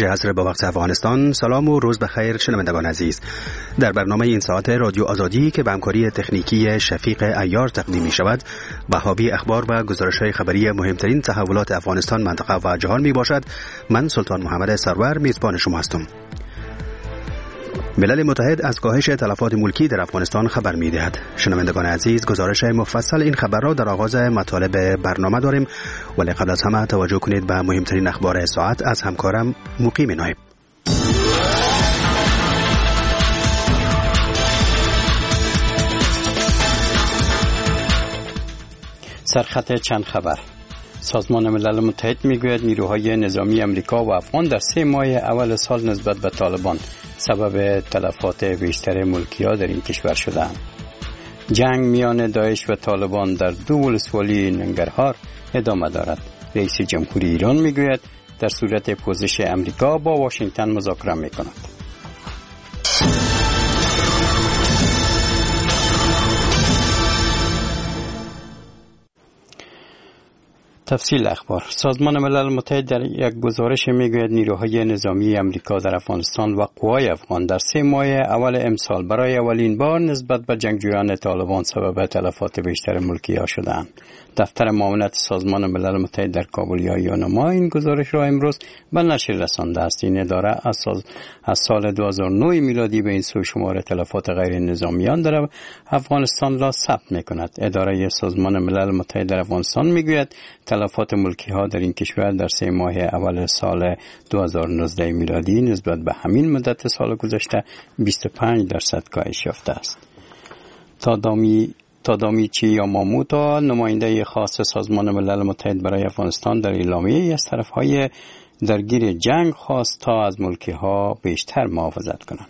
5 عصر با وقت افغانستان. سلام و روز بخیر شنوندگان عزیز. در برنامه این ساعت رادیو آزادی که به همکاری تکنیکی شفیق عیار تقدیم می شود، وهابی اخبار و گزارش‌های خبری مهمترین تحولات افغانستان، منطقه و جهان می باشد. من سلطان محمد سرور میزبان شما هستم. ملل متحد از کاهش تلفات ملکی در افغانستان خبر می‌دهد. شنوندگان عزیز، گزارش مفصل این خبر را در آغاز مطالب برنامه داریم، ولی قبل از همه توجه کنید به مهمترین اخبار ساعت از همکارم مقیم نایب. سرخط چند خبر. سازمان ملل متحد میگوید نیروهای نظامی امریکا و افغان در 3 ماه اول سال نسبت به طالبان سبب تلفات بیشتر ملکی‌ها در این کشور شدند. جنگ میان داعش و طالبان در 2 ولسوالی ننگرهار ادامه دارد. رئیس جمهوری ایران میگوید در صورت پوزش امریکا با واشنگتن مذاکره میکند. تفصیل اخبار. سازمان ملل متحد در یک گزارش میگوید نیروهای نظامی امریکا در افغانستان و قوای افغان در 3 ماه اول امسال برای اولین بار نسبت به جنگجویان طالبان سبب تلفات بیشتر ملکی‌ها شدند. دفتر معاونت سازمان ملل متحد در کابل یا یونما این گزارش را امروز به نشر رسانده است. این اداره از سال 2009 میلادی به این سو شمار تلفات غیر نظامیان در افغانستان را ثبت می‌کند. اداره سازمان ملل متحد در افغانستان میگوید تلفات ملکی‌ها در این کشور در 3 ماه اول سال 2019 میلادی نسبت به همین مدت سال گذشته 25% کاهش یافته است. تادامیچی یاماموتو، نماینده خاص سازمان ملل متحد برای افغانستان، در اعلامیه‌ای از طرف‌های درگیر جنگ خواست تا از ملکی‌ها بیشتر محافظت کنند.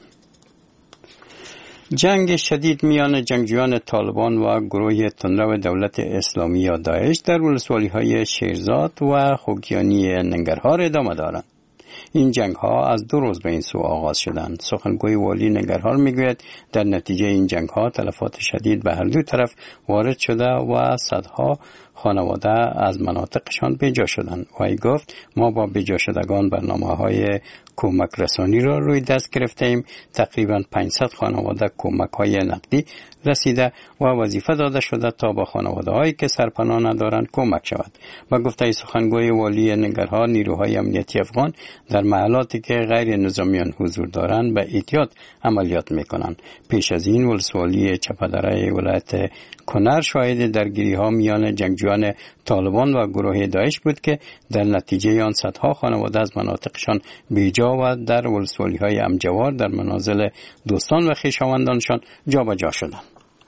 جنگ شدید میان جنگجویان طالبان و گروه تندرو دولت اسلامی یا داعش در ولسوالی‌های شیرزاد و خوگیانی ننگرهار ادامه دارند. این جنگ ها از 2 روز به این سو آغاز شدند. سخنگوی والی ننگرهار میگوید در نتیجه این جنگ ها تلفات شدید به هر دو طرف وارد شده و صدها خانواده از مناطقشان بیجا شدند. وی گفت ما با بیجا شدگان برنامه‌های کمک رسانی را روی دست گرفته ایم. تقریبا 500 خانواده کمک‌های نقدی رسیده و وظیفه داده شده تا با خانواده‌هایی که سرپناه ندارند کمک شود. و گفته سخنگوی والی ننگرهار نیروهای امنیتی افغان در محلاتی که غیر نظامیان حضور دارند به احتیاط عملیات می‌کنند. پیش از این ولسوالی چپدره ولایت کنر شاهد درگیری‌ها میان جنگجویان طالبان و گروه داعش بود که در نتیجه آن صدها خانواده از مناطقشان بیجا و در ولسوالی‌های امجوار در منازل دوستان و خویشاوندانشان جابجا شدند.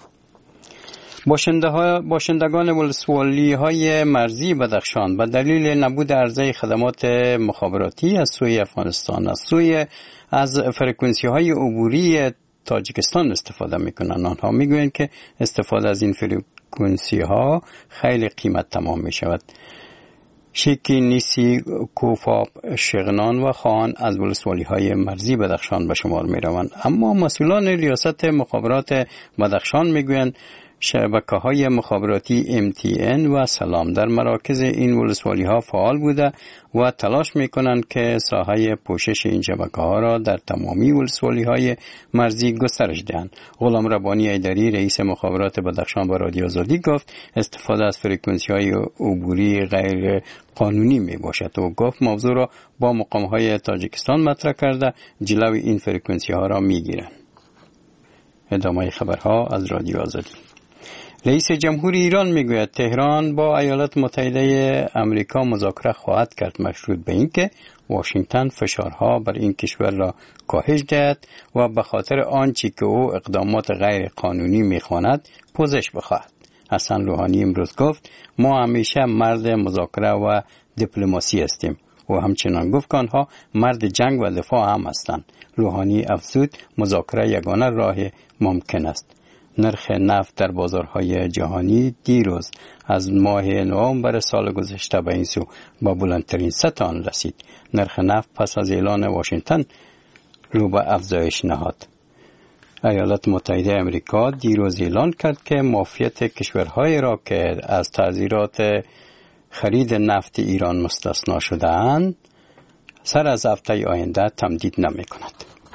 باشندگان ولسوالی‌های مرزی بدخشان به دلیل نبود عرضه خدمات مخابراتی از سوی افغانستان از فرکانسی‌های عبوری تاجیکستان استفاده میکنند. آنها میگویند که استفاده از این فرکانسی‌ها خیلی قیمت تمام میشود. شیکی نیسی کوفاب شغنان و خان از ولسوالی‌های مرزی بدخشان به شمار میروند، اما مسئولان ریاست مخابرات بدخشان میگویند شبکه‌های مخابراتی MTN و سلام در مراکز این ولسوالی‌ها فعال بوده و تلاش می‌کنند که ساحه پوشش این شبکه‌ها را در تمامی ولسوالی‌های مرزی گسترش دهند. غلام ربانی ایدری رئیس مخابرات بدخشان با رادیو آزادی گفت استفاده از فرکانسی‌های عبوری غیر قانونی میباشد و گفت موضوع را با مقام‌های تاجیکستان مطرح کرده جلوی این فرکانسی‌ها را می‌گیرند. ادامه خبرها از رادیو آزادی. رئیس جمهوری ایران میگوید تهران با ایالات متحده امریکا مذاکره خواهد کرد مشروط به اینکه واشنگتن فشارها بر این کشور را کاهش دهد و به خاطر آنچه که او اقدامات غیر قانونی میخواند پوزش بخواهد. حسن روحانی امروز گفت ما همیشه مرد مذاکره و دیپلماسی هستیم و همچنان گفت که آنها مرد جنگ و دفاع هم هستند. روحانی افزود مذاکره یگانه راه ممکن است. نرخ نفت در بازارهای جهانی دیروز از ماه نوامبر سال گذشته به این سو با بلندترین سطح آن رسید. نرخ نفت پس از اعلان واشنگتن رو به افزایش نهاد. ایالات متحده امریکا دیروز اعلان کرد که معافیت کشورهای را که از تعزیرات خرید نفت ایران مستثنا شده‌اند سر از هفته آینده تمدید نمی کند.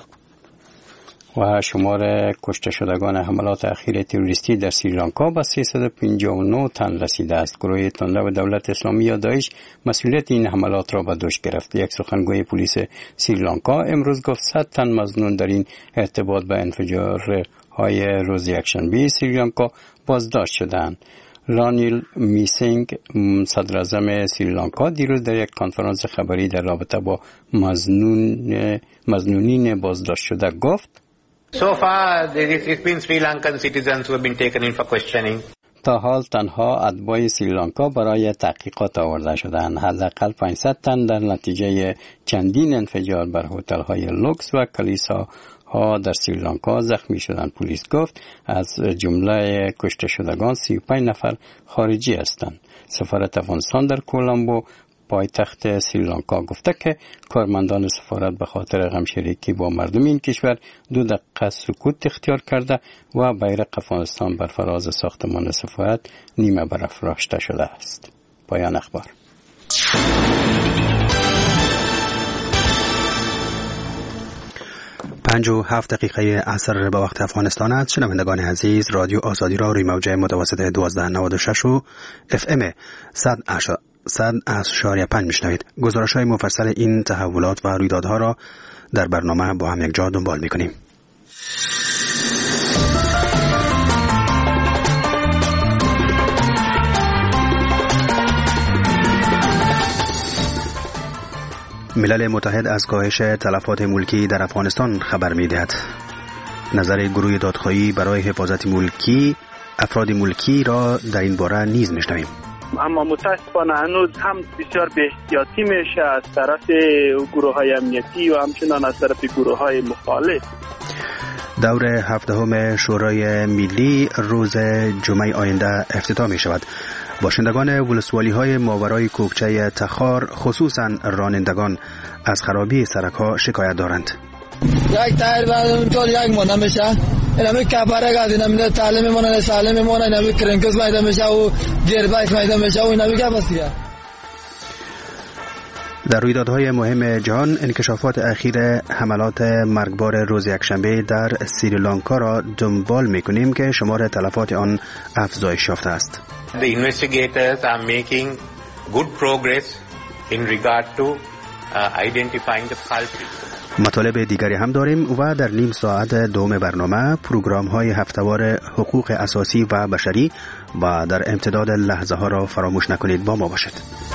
و شمار کشته شدگان حملات اخیر تروریستی در سریلانکا به 359 تن رسیده است. گروه تندرو دولت اسلامی یا داعش مسئولیت این حملات را به دوش گرفت. یک سخنگوی پلیس سریلانکا امروز گفت 100 تن مظنون در این ارتباط به انفجارهای روز یکشنبه سریلانکا بازداشت شدند. رانیل میسینگ صدر اعظم سریلانکا دیروز در یک کنفرانس خبری در رابطه با مظنونین بازداشت شده گفت So far, it's been Sri Lankan citizens who have been taken in for questioning. تا حال تنها اتباع سریلانکا برای تحقیقات آورده شدند. حداقل 500 تن در نتیجه چندین انفجار بر هتل‌های لوکس و کلیساها در سریلانکا زخمی شدند. پلیس گفت از جمله کشته شدگان 35 نفر خارجی هستند. سفارت افغانستان در کولامبو پایتخت سریلانکا گفته که کارمندان سفارت به خاطر غمشریکی با مردم این کشور 2 دقیقه سکوت اختیار کرده و بیرق افغانستان بر فراز ساختمان سفارت نیمه برافراشته شده است. پایان اخبار. 57 دقیقه عصر به وقت افغانستان است. شنوندگان عزیز، رادیو آزادی را روی موج متوسط 1296 و FM 100.5 میشنوید. گزارش‌های مفصل این تحولات و رویدادها را در برنامه با هم یک جا دنبال می‌کنیم. ملل متحد از کاهش تلفات ملکی در افغانستان خبر می‌دهد. نظر گروه دادخواهی برای حفاظت ملکی افراد ملکی را در این باره نیز می‌شنویم. اما متاسفانه هنوز هم بسیار به احتیاطی میشه از طرف گروه‌های امنیتی و همچنان از طرف گروه‌های مخالف. دور 17 شورای ملی روز جمعه آینده افتتاح می شود. باشندگان ولسوالی‌های ماورای کوکچه تخار خصوصاً رانندگان از خرابی سرک‌ها شکایت دارند. یک تایر بعد اونطور یک مونه میشه، اینمی کپره گاز اینمی تعلیم مونه سالم مونه اینمی کرنکس مایده میشه و گیربایک مایده میشه و اینمی که بسیار. در رویدادهای مهم جهان انکشافات اخیر حملات مرگبار روز یکشنبه در سریلانکا را دنبال می‌کنیم که شمار تلفات آن افزایش یافته است. The investigators are making good progress in regard to identifying the culprits. مطالب دیگری هم داریم و در نیم ساعت دوم برنامه پروگرام‌های هفته‌وار حقوق اساسی و بشری و در امتداد لحظه ها را فراموش نکنید. با ما باشید.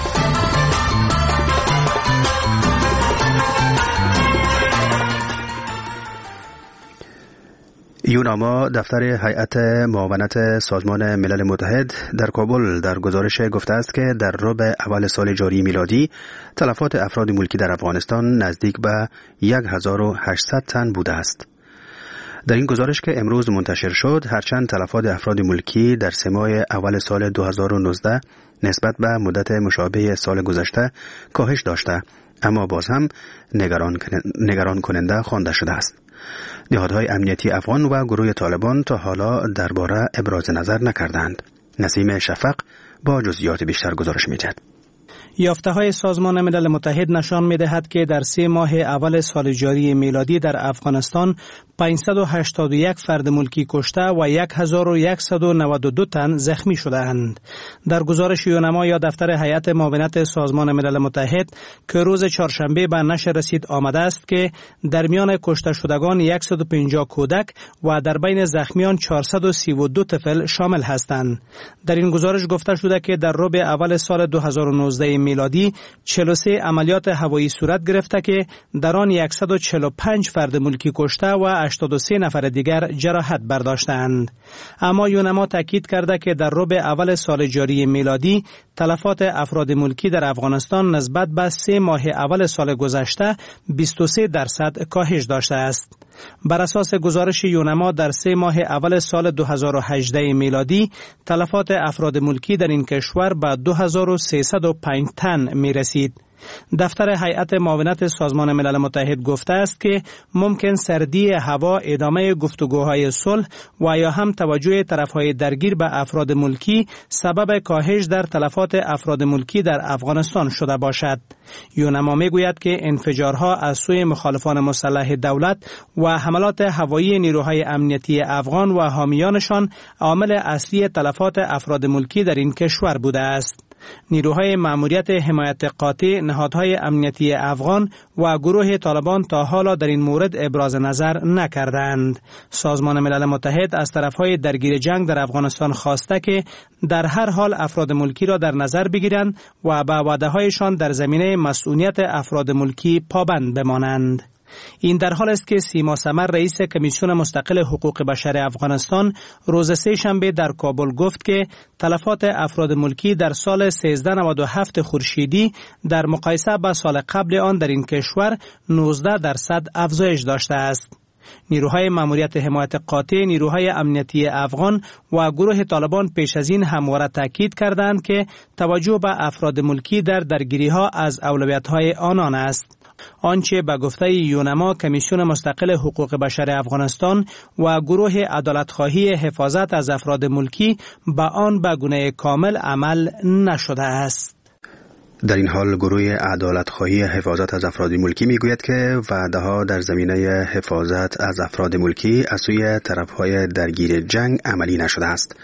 یوناما دفتر هیئت معاونت سازمان ملل متحد در کابل در گزارش گفته است که در ربع اول سال جاری میلادی تلفات افراد ملکی در افغانستان نزدیک به 1800 تن بوده است. در این گزارش که امروز منتشر شد، هرچند تلفات افراد ملکی در 3 ماه اول سال 2019 نسبت به مدت مشابه سال گذشته کاهش داشته، اما باز هم نگران کننده خوانده شده است. نهادهای امنیتی افغان و گروه طالبان تا حالا درباره ابراز نظر نکردند. نسیم شفق با جزئیات بیشتر گزارش می‌دهد. یافته‌های سازمان ملل متحد نشان می‌دهد که در 3 ماه اول سال جاری میلادی در افغانستان 581 فرد ملکی کشته و 1192 تن زخمی شده‌اند. در گزارش یونما یا دفتر هیئت معاونت سازمان ملل متحد که روز چهارشنبه به نشر رسید آمده است که در میان کشته شدگان 150 کودک و در بین زخمیان 432 طفل شامل هستند. در این گزارش گفته شده که در ربع اول سال 2019 میلادی 43 عملیات هوایی صورت گرفته که در آن 145 فرد ملکی کشته و 83 نفر دیگر جراحت برداشتند. اما یونما تاکید کرده که در ربع اول سال جاری میلادی تلفات افراد ملکی در افغانستان نسبت به 3 ماه اول سال گذشته 23% کاهش داشته است. بر اساس گزارش یونما در 3 ماه اول سال 2018 میلادی تلفات افراد ملکی در این کشور به 2305 تن می رسید. دفتر هیئت معاونت سازمان ملل متحد گفته است که ممکن سردی هوا، ادامه گفتگوهای صلح و یا هم توجه طرفهای درگیر به افراد ملکی سبب کاهش در تلفات افراد ملکی در افغانستان شده باشد. یونما میگوید که انفجارها از سوی مخالفان مسلح دولت و حملات هوایی نیروهای امنیتی افغان و حامیانشان عامل اصلی تلفات افراد ملکی در این کشور بوده است. نیروهای مأموریت حمایت قاطع، نهادهای امنیتی افغان و گروه طالبان تا حالا در این مورد ابراز نظر نکردند. سازمان ملل متحد از طرفهای درگیر جنگ در افغانستان خواسته که در هر حال افراد ملکی را در نظر بگیرند و به وعده‌هایشان در زمینه مسئولیت افراد ملکی پابند بمانند. این در حال است که سیما سمر رئیس کمیسیون مستقل حقوق بشر افغانستان روز سه‌شنبه در کابل گفت که تلفات افراد ملکی در سال 1397 خورشیدی در مقایسه با سال قبل آن در این کشور 19% افزایش داشته است. نیروهای مأموریت حمایت قاطع، نیروهای امنیتی افغان و گروه طالبان پیش از این همواره تاکید کردند که توجه به افراد ملکی در درگیری‌ها از اولویت‌های آنان است. آنچه به گفته یونما کمیسیون مستقل حقوق بشر افغانستان و گروه عدالتخواهی حفاظت از افراد ملکی به آن به گونه کامل عمل نشده است. در این حال گروه عدالتخواهی حفاظت از افراد ملکی میگوید که وعده‌ها در زمینه حفاظت از افراد ملکی از سوی طرف‌های درگیر جنگ عملی نشده است.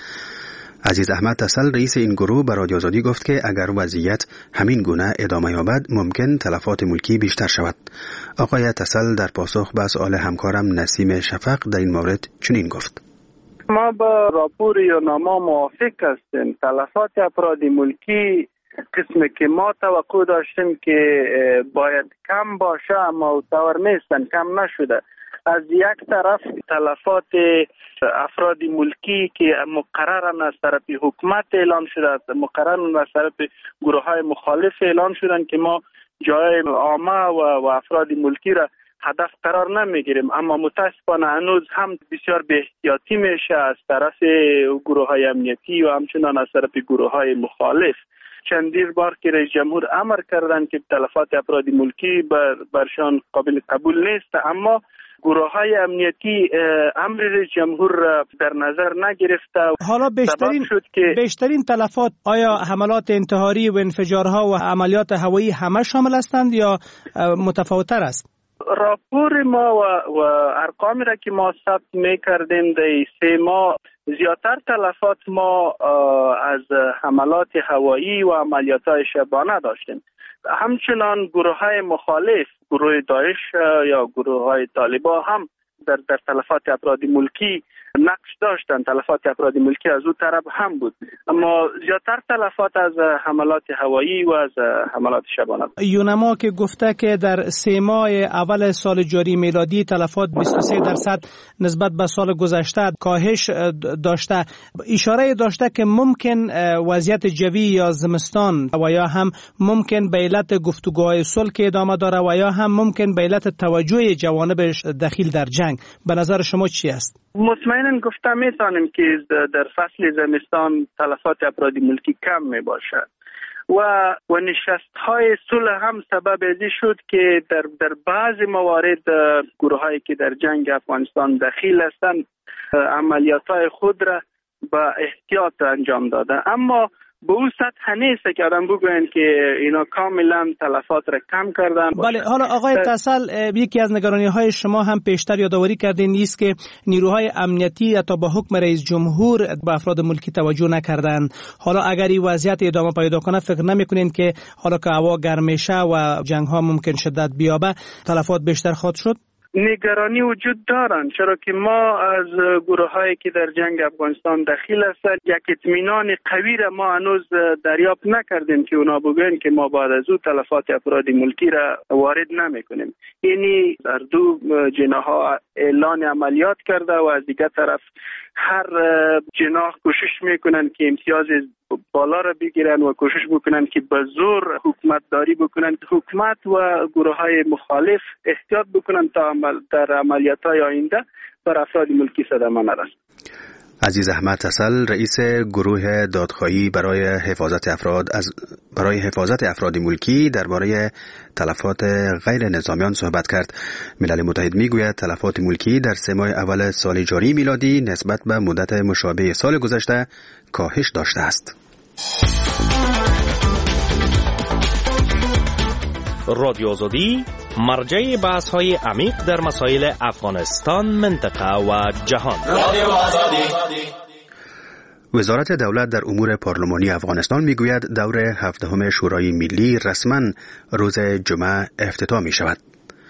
عزیز احمد تسل رئیس این گروه به رادیو آزادی گفت که اگر وضعیت همین گونه ادامه یابد ممکن تلفات ملکی بیشتر شود. آقای تسل در پاسخ به سؤال همکارم نسیم شفق در این مورد چنین گفت: ما با راپور یونما موافق هستیم. تلفات افراد ملکی قسمی که ما توقع داشتیم که باید کم باشه اما طور نیستن، کم نشده. از یک طرف تلفات افراد ملکی که مقررن از طرف حکومت اعلام شده، مقررن از طرف گروه های مخالف اعلام شدن که ما جای عامه و افراد ملکی را هدف قرار نمیگیریم، اما متاسفانه هنوز هم بسیار به احتیاطی میشه از طرف گروه های امنیتی و همچنان از طرف گروه های مخالف. چندین بار که رئیس جمهور امر کردند که تلفات افراد ملکی برشان قابل قبول نیست، اما گروه های امنیتی امر رئیس جمهور را در نظر نگرفته. حالا بیشترین تلفات آیا حملات انتحاری و انفجارها و عملیات هوایی همه شامل هستند یا متفاوت‌تر است؟ راپور ما و ارقامی را که ما ثبت می‌کردیم در 3 ماه زیادتر تلفات ما از حملات هوایی و عملیات‌های شبانه داشتیم. همچنان گروه‌های مخالف، گروه داعش یا گروه‌های طالبان هم در تلفات افراد ملکی نقش داشتند. تلفات افراد ملکی از اون طرف هم بود، اما زیادتر تلفات از حملات هوایی و از حملات شبانه. یونما که گفته که در 3 ماه اول سال جاری میلادی تلفات 23% نسبت به سال گذشته کاهش داشته، اشاره داشته که ممکن وضعیت جوی یا زمستان و یا هم ممکن به علت گفتگوهای صلح که ادامه داره و یا هم ممکن به علت توجه جوانب دخیل در جنگ. به نظر شما چی است؟ مطمئناً گفته میتونیم که در فصل زمستان تلفات افراد ملکی کم می باشد و نشست‌های صلح هم سبب ازی شد که در بعض موارد گروه‌هایی که در جنگ افغانستان دخیل هستند عملیات‌های خود را با احتیاط انجام داده، اما به اون سطح نیست که آدم بگوین که اینا کاملا تلفات را کم کردن. بله، حالا آقای تسل یکی از نگرانی‌های شما هم پیشتر یادآوری کردین نیست که نیروهای امنیتی حتی با حکم رئیس جمهور به افراد ملکی توجه نکردند. حالا اگر این وضعیت ادامه پیدا کنه فکر نمی‌کنین که حالا که هوا گرم میشه و جنگ‌ها ممکن شدت بیابه تلفات بیشتر خواهد شد؟ نگرانی وجود دارند، چرا که ما از گروه هایی که در جنگ افغانستان دخیل هستند یک اطمینان قوی را ما هنوز دریافت نکردیم که اونا بگوین که ما بعد از او تلفات افراد ملکی را وارد نمی کنیم. یعنی در دو جناح اعلان عملیات کرده و از دیگر طرف هر جناح کوشش میکنن که امتیاز بالا را بگیرن و کوشش بکنن که به زور حکومت داری بکنن. حکومت و گروه های مخالف احتیاط بکنن تا در عملیات های آینده بر افراد ملکی صدمه نرسد. عزیز احمد تسل رئیس گروه دادخواهی برای حفاظت افراد ملکی درباره تلفات غیر نظامیان صحبت کرد. ملل متحد میگوید تلفات ملکی در 3 ماه اول سال جاری میلادی نسبت به مدت مشابه سال گذشته کاهش داشته است. رادیو آزادی مرجع بحث‌های عمیق در مسائل افغانستان، منطقه و جهان. رادیو آزادی. وزارت دولت در امور پارلمانی افغانستان میگوید دور 17 شورای ملی رسما روز جمعه افتتاح می شود.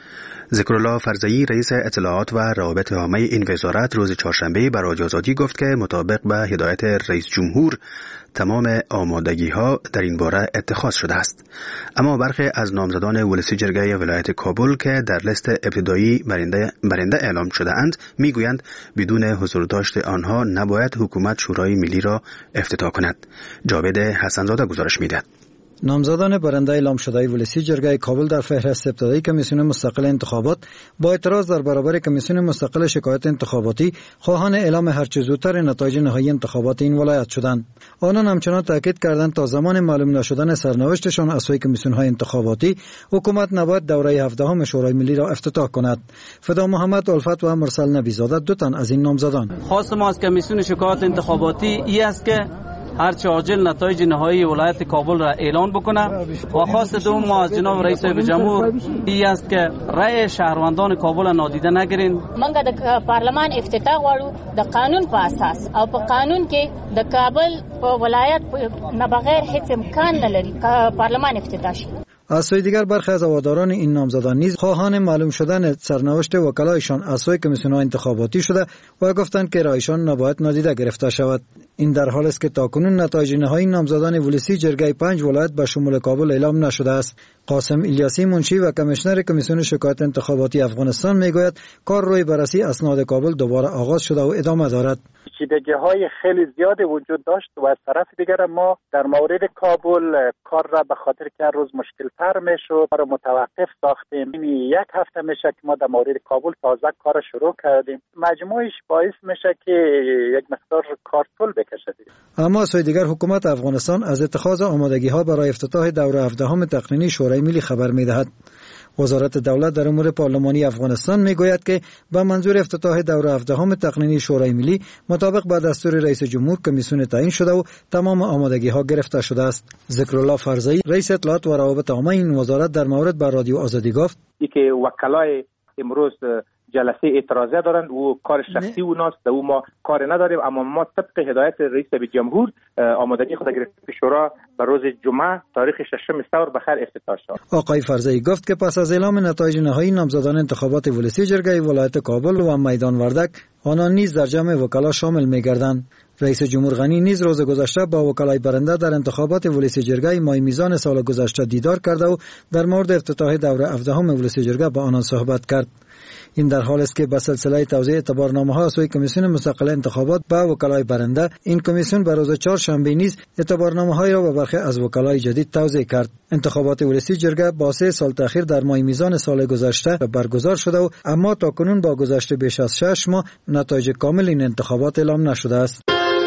ذکرالله فرزئی رئیس اطلاعات و روابط عامه این وزارت روز چهارشنبه بر رادیو آزادی گفت که مطابق به هدایت رئیس جمهور تمام آمادگی‌ها در این باره اتخاذ شده است. اما برخی از نامزدان ولسی جرگه ولایت کابل که در لیست ابتدایی برنده اعلام شده اند میگویند بدون حضور داشت آنها نباید حکومت شورای ملی را افتتاح کند. جاوید حسنزاده گزارش می‌دهد. نامزدان برنده اعلام شده ولسی جرگه کابل در فهرست ابتدایی کمیسیون مستقل انتخابات با اعتراض در برابر کمیسیون مستقل شکایت انتخاباتی خواهان اعلام هرچه زودتر نتایج نهایی انتخابات این ولایت شدند. آنان همچنان تاکید کردند تا زمان معلوم نشدن سرنوشتشان از سوی کمیسیون‌های انتخاباتی حکومت نباید دوره 17 شورای ملی را افتتاح کند. فدا محمد الفت و مرسل نبیزاده دو تن از این نامزدان. خواست ما از کمیسیون شکایت انتخاباتی ای است که هرچه عاجل نتایج نهایی ولایت کابل را اعلان بکنه و خواست دوم ما از جناب رئیس جمهور ای است که رأی شهروندان کابل نادیده نگیرین. منګه د پارلمان افتتاح غواړو د قانون په اساس او په قانون کې د کابل په ولایت نه بغیر هیڅ امکان نه لري پارلمان افتتاح شي. از سوی دیگر برخی از هواداران این نامزدان نیز خواهان معلوم شدن سرنوشت وکلایشان از سوی کمیسیون‌های انتخاباتی شده و گفتند که رایشان نباید نادیده گرفته شود. این در حالی است که تاکنون نتایج نهایی نامزدان ولسی جرگه 5 ولایت به شمول کابل اعلام نشده است. قاسم الیاسی منشی و کمیشنر کمیسیون شکایت انتخاباتی افغانستان میگوید کار روی بررسی اسناد کابل دوباره آغاز شده و ادامه دارد. پیچیدگی‌های خیلی زیادی وجود داشت و از طرف دیگر ما در مورد کابل کار را به خاطر که هر روز مشکل‌تر میشد ما را متوقف ساختیم. یک هفته میشه که ما در مورد کابل تازه کار شروع کردیم. مجموعش باعث میشه که یک مقدار کار طول بکشه. اما سوی دیگر حکومت افغانستان از اتخاذ آمادگی‌ها برای افتتاح دوره 17 تقنینی شورای ملی خبر می‌دهد. وزارت دولت در امور پارلمانی افغانستان میگوید که به منظور افتتاح دوره 17 تقنینی شورای ملی مطابق با دستور رئیس جمهور کمیسیون تعیین شده و تمام آمادگی‌ها گرفته شده است. ذکرالله فرزئی رئیس اطلاعات و روابط عامه این وزارت در مورد با رادیو آزادی گفت که وکلای امروز جلسه اعتراضیه دارند و کار شخصی اوناست و ما کار نداریم، اما ما طبق هدایت رئیس جمهور آمادگی خود گرفتیم که شورا بر روز جمعه تاریخ 6 ثور بخیر افتتاح شود. آقای فرزئی گفت که پس از اعلام نتایج نهایی نامزدان انتخابات ولسی جرگه ولایت کابل و میدان وردک آنان نیز در جمع وکلا شامل می‌گردند. رئیس جمهور غنی نیز روز گذشته با وکلای برنده در انتخابات ولسی جرگه ماه میزان سال گذشته دیدار کرده و در مورد افتتاح دوره 17 ولسی جرگه با آنان صحبت کرد. این در حالی است که به سلسله توزیع اعتبارنامه‌ها سوی کمیسیون مستقل انتخابات با وکلای برنده این کمیسیون به روز چهارشنبه نیز اعتبارنامه‌های را به برخی از وکلای جدید توزیع کرد. انتخابات ولسی جرگه با 3 سال تأخیر در ماه میزان سال گذشته برگزار شده و اما تاکنون با گذشت بیش از 6 ماه نتایج کامل این انتخابات اعلام نشده است.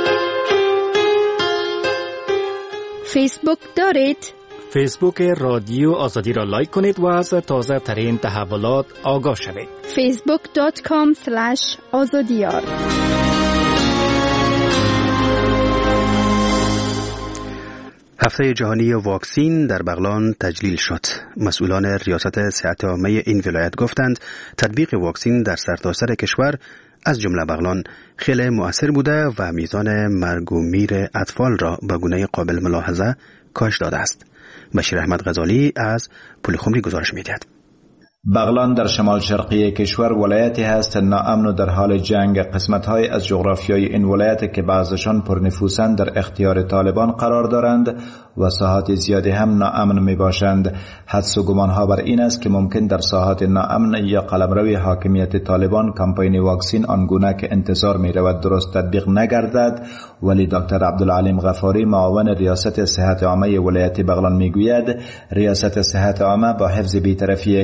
فیسبوک دارید؟ فیسبوک رادیو آزادی را لایک کنید و از تازه ترین تحولات آگاه شوید. facebook.com/azadiyar. هفته جهانی واکسین در بغلان تجلیل شد. مسئولان ریاست صحت عامه این ولایت گفتند تطبیق واکسین در سرتاسر کشور از جمله بغلان خیلی مؤثر بوده و میزان مرگ و میر اطفال را به گونه قابل ملاحظه کاهش داده است. بشیر احمد غزالی از پلخمری گزارش می‌دهد. بغلان در شمال شرقی کشور ولایتی هست ناامن و در حال جنگ. قسمت‌های از جغرافیای این ولایت که بعضشان پرنفوذند در اختیار طالبان قرار دارند و ساحات زیادی هم ناامن میباشند. حدس و گمانها بر این است که ممکن در ساحات ناامن یا قلمروی حاکمیت طالبان کمپین واکسین آنگونه که انتظار میرود درست تطبیق نگردد. ولی دکتر عبدالعلیم غفاری معاون ریاست صحت عامه ولایت بغلان میگوید ریاست صحت عامه با حفظ بی‌طرفی که دارد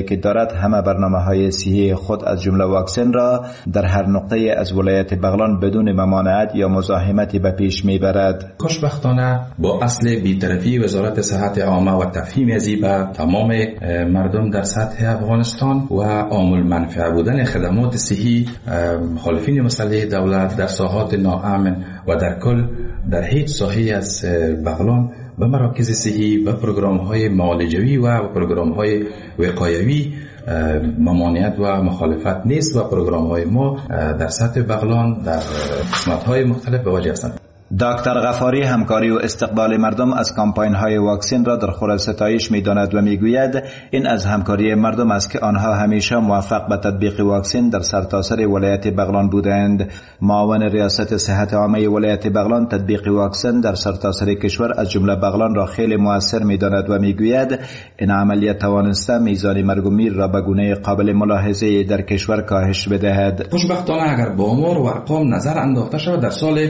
دولت همه برنامه‌های صحی خود از جمله واکسن را در هر نقطه از ولایت بغلان بدون ممانعت یا مزاحمتی به پیش میبرد. خوشبختانه با اصل بی‌طرفی وزارت صحت عامه و تفهیم ازی به تمام مردم در سطح افغانستان و عامل منفعه بودن خدمات صحی مخالفین مسلح دولت در ساحات ناامن و در کل در هیچ ساحه از بغلان و مراکز صحی و پروگرام‌های معالجوی و پروگرام‌های وقایوی ممانعت و مخالفت نیست و پروگرام‌های ما در سطح بغلان در قسمت‌های مختلف به وجه هستند. دکتر غفاری همکاری و استقبال مردم از کمپاین‌های واکسن را در خور ستایش می‌داند و می‌گوید این از همکاری مردم است که آنها همیشه موفق به تطبیق واکسن در سرتاسر ولایت بغلان بودند. معاون ریاست صحت عامه ولایت بغلان تطبیق واکسن در سرتاسر کشور از جمله بغلان را خیلی موثر می‌داند و می‌گوید این عملیات توانسته میزان مرگ و میر را به گونه قابل ملاحظه در کشور کاهش بدهد. خوشبختانه اگر با آمار و ارقام نظر انداخته شود در سال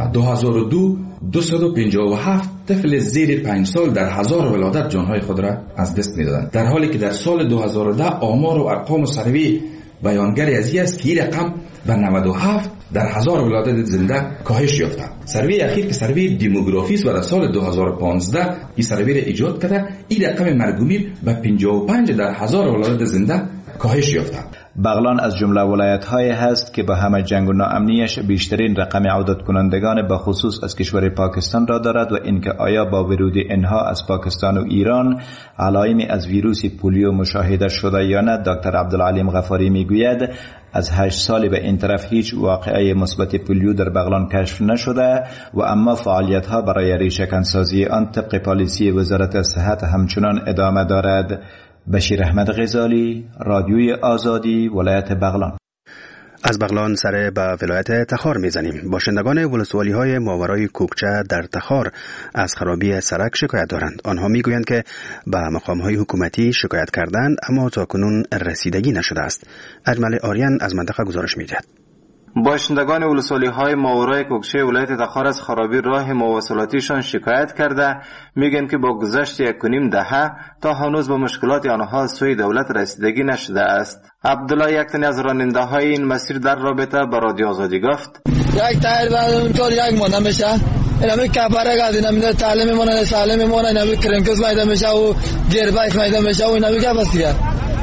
257 طفل زیر 5 سال در 1000 ولادت جانهای خود را از دست می‌دادند، در حالی که در سال 2010 آمار و ارقام سروی بیانگری از این است که این رقم به 97 در 1000 ولادت زنده کاهش یافته. سروی اخیر که سروی دموگرافی است و در سال 2015 این سروی را ایجاد کرده، این رقم مرگ و میر به 55 در 1000 ولادت زنده کاهش یافته. بغلان از جمله ولایت‌هایی هست که با همه جنگ و ناامنیش بیشترین رقم عودت کنندگان به خصوص از کشور پاکستان را دارد و اینکه آیا با ورود اینها از پاکستان و ایران علائمی از ویروس پولیو مشاهده شده یا نه. دکتر عبدالعلیم غفاری میگوید از 8 سال به این طرف هیچ واقعه مثبت پولیو در بغلان کشف نشده و اما فعالیت‌ها برای ریشه‌کنسازی آن طبق پالیسی وزارت صحت همچنان ادامه دارد. بشیر احمد غزالی، رادیوی آزادی، ولایت بغلان. از بغلان سر به ولایت تخار میزنیم. باشندگان ولسوالی های ماورای کوکچه در تخار از خرابی سرک شکایت دارند. آنها میگویند که به مقام های حکومتی شکایت کردند اما تاکنون رسیدگی نشده است. اجمل آریان از منطقه گزارش میدهد. باشندگان ولسوالی های ماورای کوکچه ولایت تخار از خرابی راه مواصلاتیشان شکایت کرده میگن که با گذشت 1.5 دهه تا هنوز به مشکلات آنها سوی دولت رسیدگی نشده است. عبدالله یک تن از راننده های این مسیر در رابطه با رادیو آزادی گفت: یک تایر بعد اونطور یک مانده میشه، اینمی کپره گاز اینمی تعلیم میمونه، سالم میمونه، اینمی کرنکس میده میشه و گیربایک میده میشه و اینمی که بسیار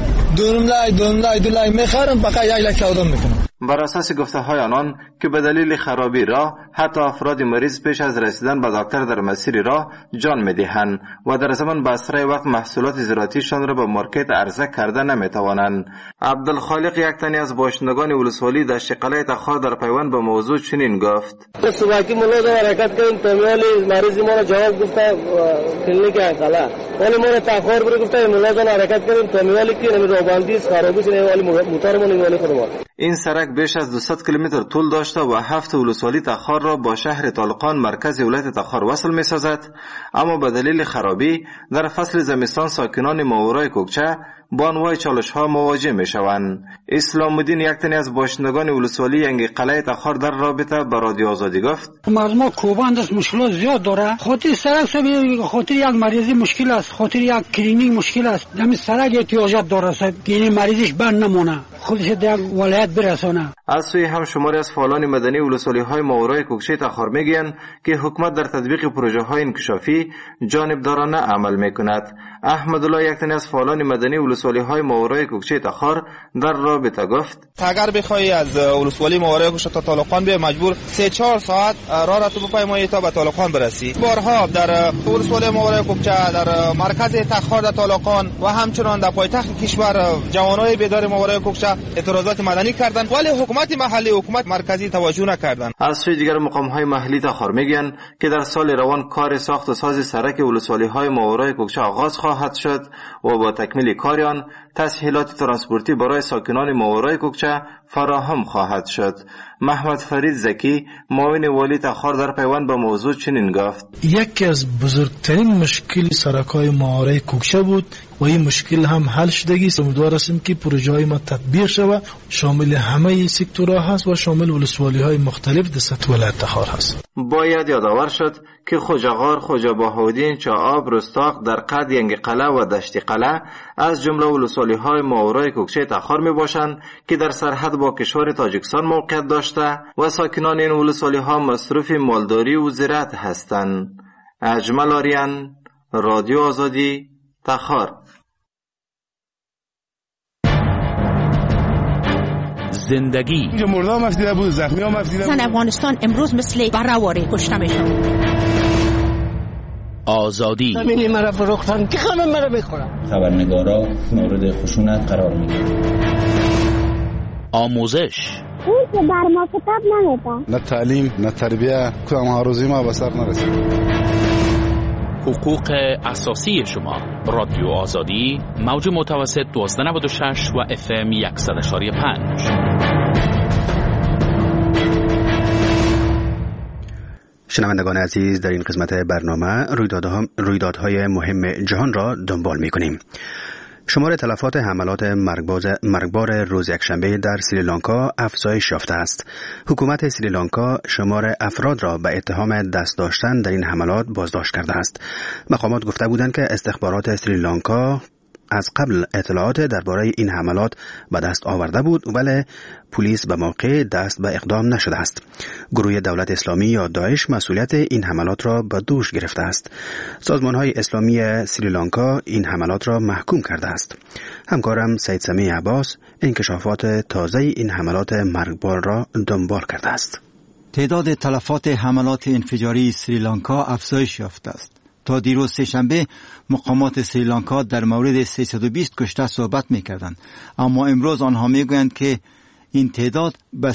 دو لای میخرم فقط 1 لک سودام میکنم. بر اساس گفته های آنان که به دلیل خرابی راه حتی افراد مریض پیش از رسیدن به دکتر در مسیر راه جان میدهند و در زمان به اسرع وقت محصولات زراعتیشان را به مارکت عرضه کرده نمیتوانند. عبدالخالق یک تنی از باشندگان ولسوالی در شقله تخار در پیوند به موضوع چنین گفت: صبح کی ملازم حرکت کردیم تمیالی مریض ما را جواب گفته کلینیک قلعه ولی ما را تخار بر گفته ملازم حرکت کردیم تمیالی که روباندی است خرابی شده ولی موتور ما نمیولی خودمان. این سرک بیش از 200 کیلومتر طول داشته و 7 ولسوالی تخار را با شهر طالقان مرکز ولایت تخار وصل می سازد، اما به دلیل خرابی در فصل زمستان ساکنان ماورای کوکچه با انواع چالش ها مواجه می شوند. اسلام الدین یک تنی از باشندگان ولسوالی ینگ قلعه تخار در رابطه با رادیو آزادی گفت: مردم کوباند است، مشکلات زیاد داره. خاطر سرک سبب خاطر یک مریضی مشکل است، خاطر یک کلینیک مشکل است. همین سرک احتیاجات داره صاحب، یعنی مریضش بند نمونه، خودش در ولایت برسونه. از سوی هم شماری از فعالان مدنی ولسوالی های ماورای کوکچه تخار میگن که حکومت در تطبیق پروژه های انکشافی جانبدارانه عمل میکند. احمد الله یک تن از فعالان مدنی ولسوالی های ماورای کوکچه تخار در رابطه گفت: اگر بخوای از ولسوالی ماورای کوکچه تا طالقان به مجبور 3-4 ساعت راه را تو بپیمایی تا به طالقان برسی. بارها در ولسوالی ماورای کوکچه در مرکز تخار در طالقان و همچنان در پایتخت کشور جوانای بیدار ماورای کوکچه اعتراضات مدنی کردند ولی حکومت محلی حکومت مرکزی توجه نکردند. از سوی دیگر مقام های محلی تخار میگن که در سال روان کار ساخت و ساز سرک ولسوالی های ماورای کوکچه آغاز خواهد شد و با تکمیل کار آن تسهیلات ترانسپورتی برای ساکنان ماورای کوکچه فراهم خواهد شد. محمد فرید زکی معاون والی تخار در پیوند با موضوع چنین گفت: یکی از بزرگترین مشکل سرک‌های ماورای کوکچه بود و این مشکل هم حل شدگی است. امیدوار هستیم که پروژه های ما تطبیق شود، شامل همه سکتورها هست و شامل ولسوالی های مختلف در سطح ولایت تخار هست. باید یادآور شد که خوجاغار، خوجا بهاودین، چاآب، رستاق، در قد ینگ قلعه و دشت قلعه از جمله ولسوالی ولسوالی‌های ماورای کوکچه تخار میباشند که در سرحد با کشور تاجیکستان موقعیت داشته و ساکنان این ولسوالی‌ها مصروف مالداری و زراعت هستند. اجمل آریان، رادیو آزادی، تخار. زندگی مردم مفیده بود، زخمی ها مفیده بود. افغانستان امروز مثل برآواره کشته میشن. آزادی همینی مرا فروختن که همه مرا بخورن. خبرنگارا مورد خشونت قرار میگیرن. آموزش اون که بر ما کتاب نمیده. نه تعلیم نه تربیه کدام هاروزی ما به سر نرسید. حقوق اساسی شما. رادیو آزادی موج متوسط 1296 و FM 100.5. شنوندگان عزیز، در این قسمت برنامه رویدادهای مهم جهان را دنبال می‌کنیم. شمار تلفات حملات مرگبار روز یکشنبه در سریلانکا افزایش یافته است. حکومت سریلانکا شمار افراد را به اتهام دست داشتن در این حملات بازداشت کرده است. مقامات گفته بودند که استخبارات سریلانکا از قبل اطلاعات درباره این حملات به دست آورده بود، ولی پلیس به موقع دست به اقدام نشده است. گروه دولت اسلامی یا داعش مسئولیت این حملات را به دوش گرفته است. سازمان‌های اسلامی سریلانکا این حملات را محکوم کرده است. همکارم سید سمیع عباس انکشافات تازه این حملات مرگبار را دنبال کرده است. تعداد تلفات حملات انفجاری سریلانکا افزایش یافته است. تا دیروز سه‌شنبه مقامات سریلانکا در مورد 320 کشته صحبت می‌کردند، اما امروز آنها می‌گویند که این تعداد به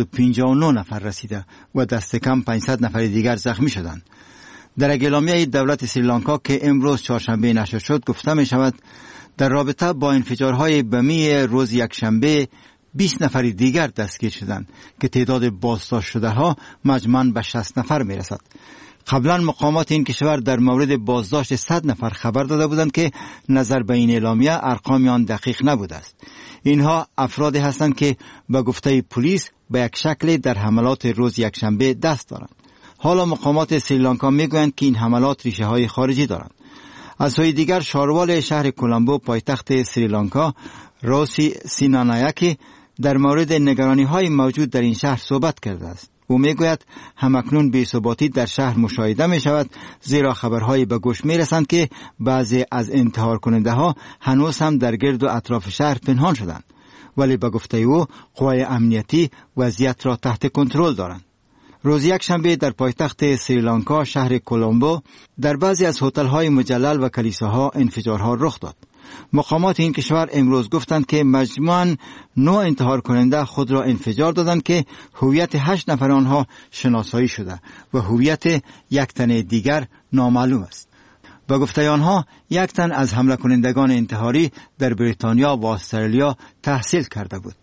359 نفر رسیده و دست کم 500 نفر دیگر زخمی شدند. در اعلامیه دولت سریلانکا که امروز چهارشنبه نشر شد گفته می‌شود در رابطه با انفجارهای بمی روز یکشنبه 20 نفر دیگر دستگیر شدند که تعداد بازداشت شده‌ها مجموعاً به 60 نفر می‌رسد. قبلا مقامات این کشور در مورد بازداشت 100 نفر خبر داده بودند که نظر به این اعلامیه ارقام آن دقیق نبوده است. اینها افرادی هستند که به گفته پلیس به یک شکل در حملات روز یکشنبه دست دارند. حالا مقامات سریلانکا میگویند که این حملات ریشه های خارجی دارند. از سوی دیگر شاروال شهر کولامبو پایتخت سریلانکا روسی سینانایاکی در مورد نگرانی های موجود در این شهر صحبت کرده است. او میگوید همکنون بی‌ثباتی در شهر مشاهده می شود، زیرا خبرهایی به گوش می رسند که بعضی از انتحار کننده ها هنوز هم در گرد و اطراف شهر پنهان شدند، ولی به گفته او قوای امنیتی وضعیت را تحت کنترل دارند. روز یکشنبه در پایتخت سریلانکا شهر کولامبو در بعضی از هتل‌های مجلل و کلیساها انفجارها رخ داد. مقامات این کشور امروز گفتند که مجموعاً 9 انتحار کننده خود را انفجار دادند که هویت 8 نفر آنها شناسایی شده و هویت یک تن دیگر نامعلوم است. با گفته آنها یک تن از حمله کنندگان انتحاری در بریتانیا و استرالیا تحصیل کرده بود.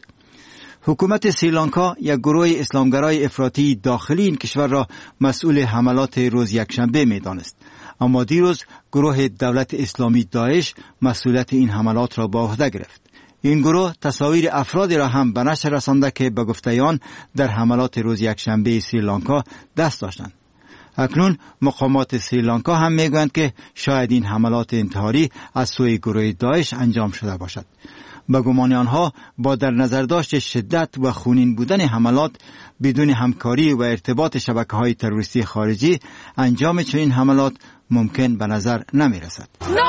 حکومت سریلانکا یک گروه اسلامگرای افراطی داخلی این کشور را مسئول حملات روز یکشنبه می‌دانست، اما دیروز گروه دولت اسلامی داعش مسئولیت این حملات را به عهده گرفت. این گروه تصاویر افرادی را هم به نشر رسانده که به گفته آن در حملات روز یکشنبه سریلانکا دست داشتند. اکنون مقامات سریلانکا هم میگویند که شاید این حملات انتحاری از سوی گروه داعش انجام شده باشد. به گمان آنها با در نظر داشت شدت و خونین بودن حملات بدون همکاری و ارتباط شبکه‌های تروریستی خارجی انجام چنین حملات ممکن به نظر نمی رسد.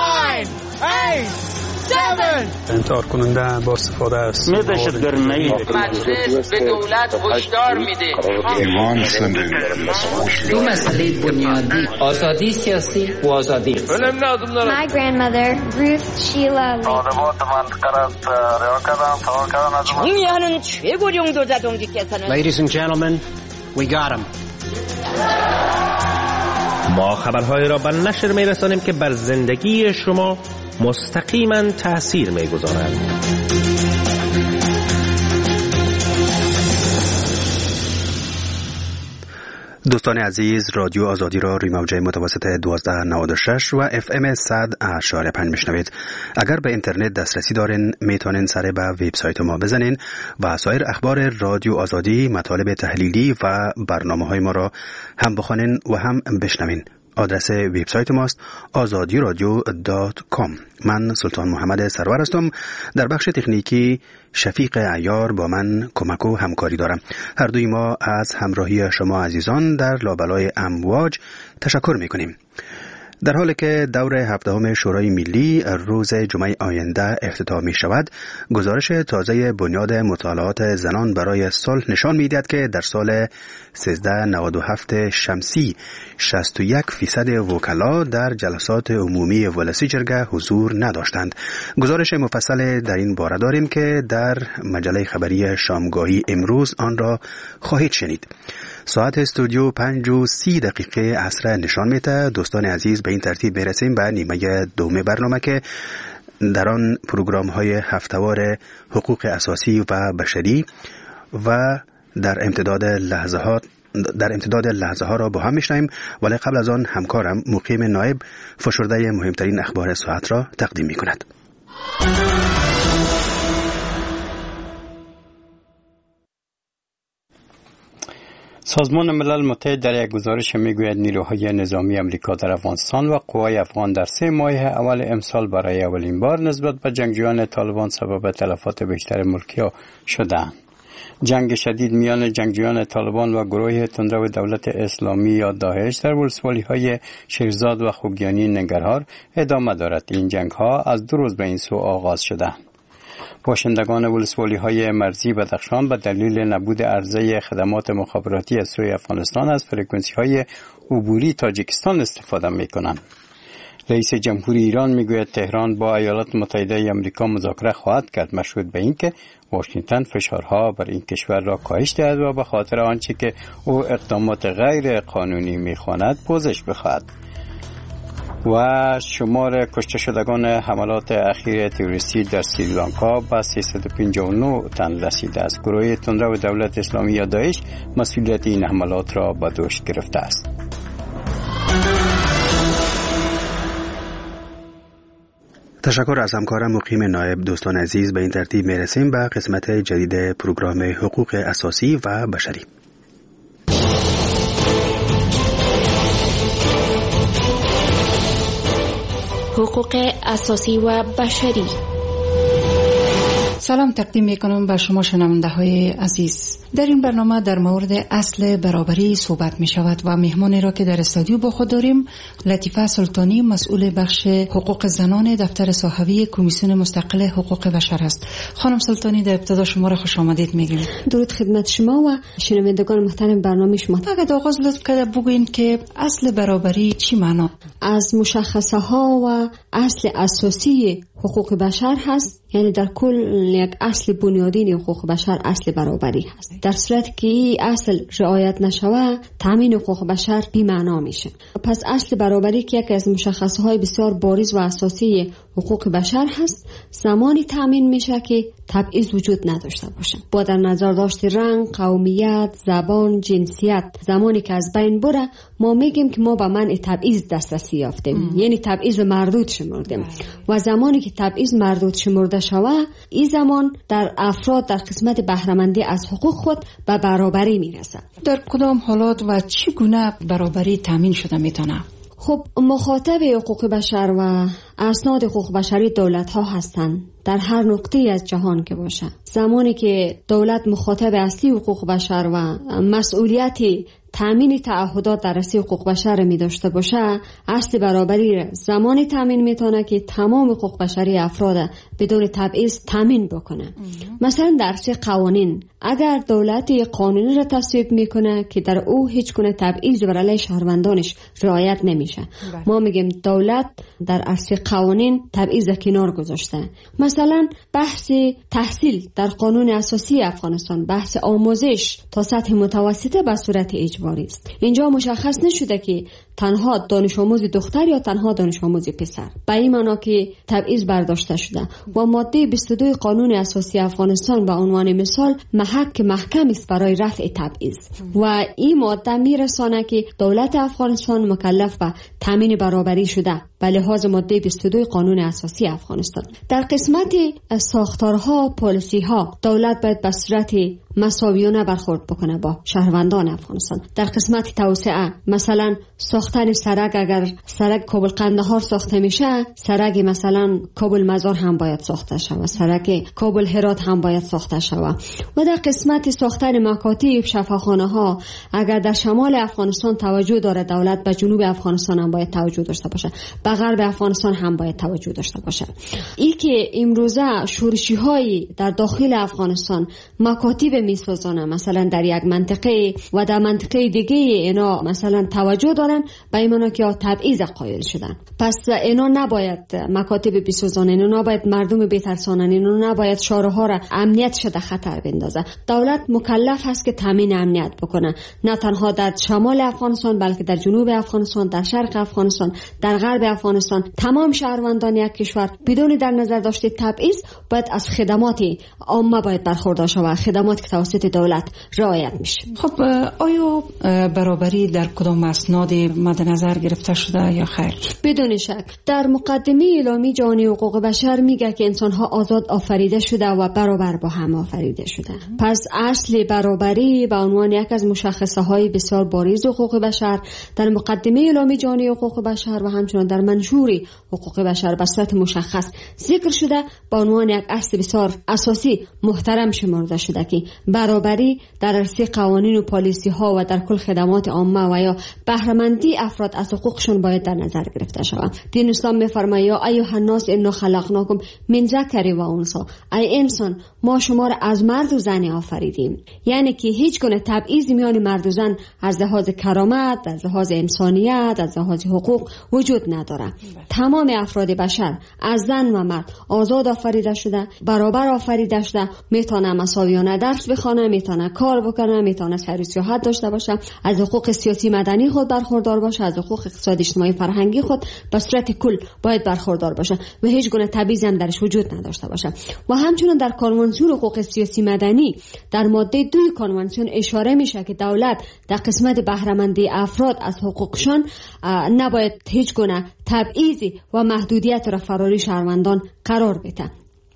9 8 7 انتحار کننده با استفاده از دهشتگرانه‌ای مجلس به دولت هشدار میده دو مسئله بنیادی، آزادی سیاسی و آزادی. My grandmother, Ruth Sheila Lee. 정의하는 최고領導者동지께서는 Ladies and gentlemen, we got him. ما خبرهای را به نشر می‌رسانیم که بر زندگی شما مستقیما تأثیر می‌گذارند. دوستان عزیز، رادیو آزادی را روی موج متوسط 1296 و FM 100.5 میشنوید. اگر به اینترنت دسترسی دارین میتونین سر به وبسایت ما بزنین و سایر اخبار رادیو آزادی، مطالب تحلیلی و برنامه‌های ما را هم بخونین و هم بشنوین. آدرس وبسایت ماست azadiradio.com. من سلطان محمد سرور هستم. در بخش تکنیکی شفیق عیار با من کمک و همکاری دارم. هر دوی ما از همراهی شما عزیزان در لابلای امواج تشکر میکنیم. در حالی که دور 17 شورای ملی روز جمعه آینده افتتاح می شود، گزارش تازه بنیاد مطالعات زنان برای صلح نشان می دهد که در سال 1397 شمسی 61% وکلا در جلسات عمومی ولسی جرگه حضور نداشتند. گزارش مفصل در این باره داریم که در مجله خبری شامگاهی امروز آن را خواهید شنید. ساعت استودیو 5:30 عصر نشان میده. دوستان عزیز، به این ترتیب میرسیم به نیمه دوم برنامه که در آن پروگرام های هفتهوار حقوق اساسی و بشری و در امتداد لحظه ها را با هم میشنویم. ولی قبل از آن همکارم مقیم نایب فشرده مهمترین اخبار ساعت را تقدیم میکند. سازمان ملل متحد در یک گزارش میگوید نیروهای نظامی امریکا در افغانستان و قوای افغان در 3 ماه اول امسال برای اولین بار نسبت به جنگجویان طالبان سبب تلفات بیشتر ملکی‌ها شدند. جنگ شدید میان جنگجویان طالبان و گروه تندرو دولت اسلامی یا داعش در ولسوالی‌های شیرزاد و خوگیانی ننگرهار ادامه دارد. این جنگ‌ها از 2 روز به این سو آغاز شدند. باشندگان ولسوالی‌های مرزی بدخشان به دلیل نبود عرضه خدمات مخابراتی از سوی افغانستان از فرکانسی‌های عبوری تاجیکستان استفاده می‌کنند. رئیس جمهوری ایران میگوید تهران با ایالات متحده آمریکا مذاکره خواهد کرد، مشروط به اینکه واشنگتن فشارها بر این کشور را کاهش دهد و به خاطر آنچه که او اقدامات غیر قانونی می‌خواند پوزش بخواهد. و شمار کشته شدگان حملات اخیر تروریستی در سریلانکا به 359 تن رسیده است. گروه تندرو دولت اسلامی یا داعش مسئولیت این حملات را به دوش گرفته است. تشکر از همکارم مقیم نایب. دوستان عزیز، به این ترتیب میرسیم به قسمت جدید پروگرام حقوق اساسی و بشری. حقوق اساسی و بشری. سلام تقدیم میکنم به شما شنونده های عزیز. در این برنامه در مورد اصل برابری صحبت می شود و مهمانی را که در استودیو با خود داریم لطیفه سلطانی، مسئول بخش حقوق زنان دفتر صحوی کمیسیون مستقل حقوق بشر است. خانم سلطانی، در ابتدا شما را خوش آمدید میگیم. درود خدمت شما و شنوندگان محترم برنامه شما. فقط آغاز لطف کرده بگوین که اصل برابری چی معنا؟ از مشخصه ها و اصل اساسی حقوق بشر هست، یعنی در کل یک اصل بنیادین حقوق بشر اصل برابری هست. در صورتی که این اصل رعایت نشود تامین حقوق بشر بی معنا میشه. پس اصل برابری که یکی از مشخصه های بسیار بارز و اساسی حقوق بشر هست، زمانی تامین میشه که تبعیض وجود نداشته باشه. با در نظر داشت رنگ، قومیت، زبان، جنسیت، زمانی که از بین بره ما میگیم که ما به منع تبعیض دسترسی یافتیم، یعنی تبعیض مردود شمردیم. و زمانی که تبعیض مردود شمرده شود، این زمان در افراد در قسمت بهره‌مندی از حقوق خود به برابری میرسه. در کدام حالات و چگونه برابری تامین شده میتونه؟ خب مخاطب حقوق بشر و اسناد حقوق بشری دولت ها هستند، در هر نقطه از جهان که باشه. زمانی که دولت مخاطب اصلی حقوق بشر و مسئولیت تامین تعهدات در راسته حقوق بشر می داشته باشه، اصل برابری زمانی تامین میتونه که تمام حقوق بشری افراد بدون تبعیض تامین بکنه. مثلا در چه قوانین، اگر دولت قانونی را تصویب میکنه که در او هیچ گونه تبعیض بر علیه شهروندانش رعایت نمیشه، ما میگیم دولت در عرصه قوانین تبعیض کنار گذاشته. مثلا بحث تحصیل در قانون اساسی افغانستان، بحث آموزش تا سطح متوسطه به صورت اجباری است. اینجا مشخص نشده که تنها دانش آموز دختر یا تنها دانش آموز پسر، به این معنا که تبعیض برداشته شده. و ماده 22 قانون اساسی افغانستان به عنوان مثال محک محکم است برای رفع تبعیض و این ماده میرسانه که دولت افغانستان مکلف به تامین برابری شده به لحاظ ماده 22 قانون اساسی افغانستان. در قسمت ساختارها، پالیسی‌ها، دولت باید به صورت مساویانه برخورد بکنه با شهروندان افغانستان. در قسمت توسعه مثلا ساختن سرک، اگر سرک کابل قندهار ساخته میشه، سرک مثلا کابل مزار هم باید ساخته شود، سرک کابل هرات هم باید ساخته شود. و در قسمت ساختن مکاتب، شفاخانه ها، اگر در شمال افغانستان توجه داره دولت، به جنوب افغانستان هم باید توجه داشته باشه، به غرب افغانستان هم باید توجه داشته باشه. این که امروزه شورشی های در داخل افغانستان مکاتب میسازانه، مثلا در یک منطقه و در منطقه دیگه اینا مثلا توجه دارن، به اینا که تبعیض قائل شدن. پس اینا نباید مکاتب بسازانه، اینا نباید مردم بترسانن، اینا نباید شهرها را امنیت شده خطر بندازه. دولت مکلف هست که تامین امنیت بکنه، نه تنها در شمال افغانستان بلکه در جنوب افغانستان، در شرق افغانستان، در غرب افغانستان. تمام شهروندان یک کشور بدون در نظر داشته تبعیض باید از خدمات عامه باید برخوردار شود، خدمات که توسط دولت رعایت میشه. خب آیا برابری در کدام اسناد مد نظر گرفته شده یا خیر؟ بدون شک در مقدمه اعلامی جهانی حقوق بشر میگه که انسان‌ها آزاد آفریده شده و برابر با هم آفریده شده. پس اصل برابری به عنوان یک از مشخصه‌های بسیار بارز حقوق بشر در مقدمه اعلامی جهانی حقوق بشر و همچنین در منشور حقوق بشر به صورت مشخص ذکر شده، به عنوان یک اصل بسیار اساسی محترم شمرده شده که برابری در عرصه قوانین و پالیسی ها و در کل خدمات عامه و یا بهره‌مندی افراد از حقوقشون باید در نظر گرفته شود. دین اسلام می‌فرماید یا ایها الناس انا خلقناکم من ذکر و انثی، ای انسان ما شما را از مرد و زن آفریدیم. یعنی که هیچ گونه تبعیض میان مرد و زن از لحاظ کرامت، از لحاظ انسانیت، از لحاظ حقوق وجود نداره. تمام افراد بشر از زن و مرد آزاد آفریده شده، برابر آفریده شده، میتونه مساویانه درس بخونه، میتونه کار بکنه، میتونه سر و سیاحت داشته باشه، از حقوق سیاسی مدنی خود برخوردار باشه، از حقوق اقتصادی اجتماعی فرهنگی خود به صورت کل باید برخوردار باشه و هیچ گونه تبعیض هم درش وجود نداشته باشه. و همچنین در کنوانسیون حقوق سیاسی مدنی در ماده 2 کنوانسیون اشاره میشه که دولت در قسمت بهره‌مندی افراد از حقوقشان نباید هیچ گونه تبعیضی و محدودیت را فراری شهروندان قرار بده.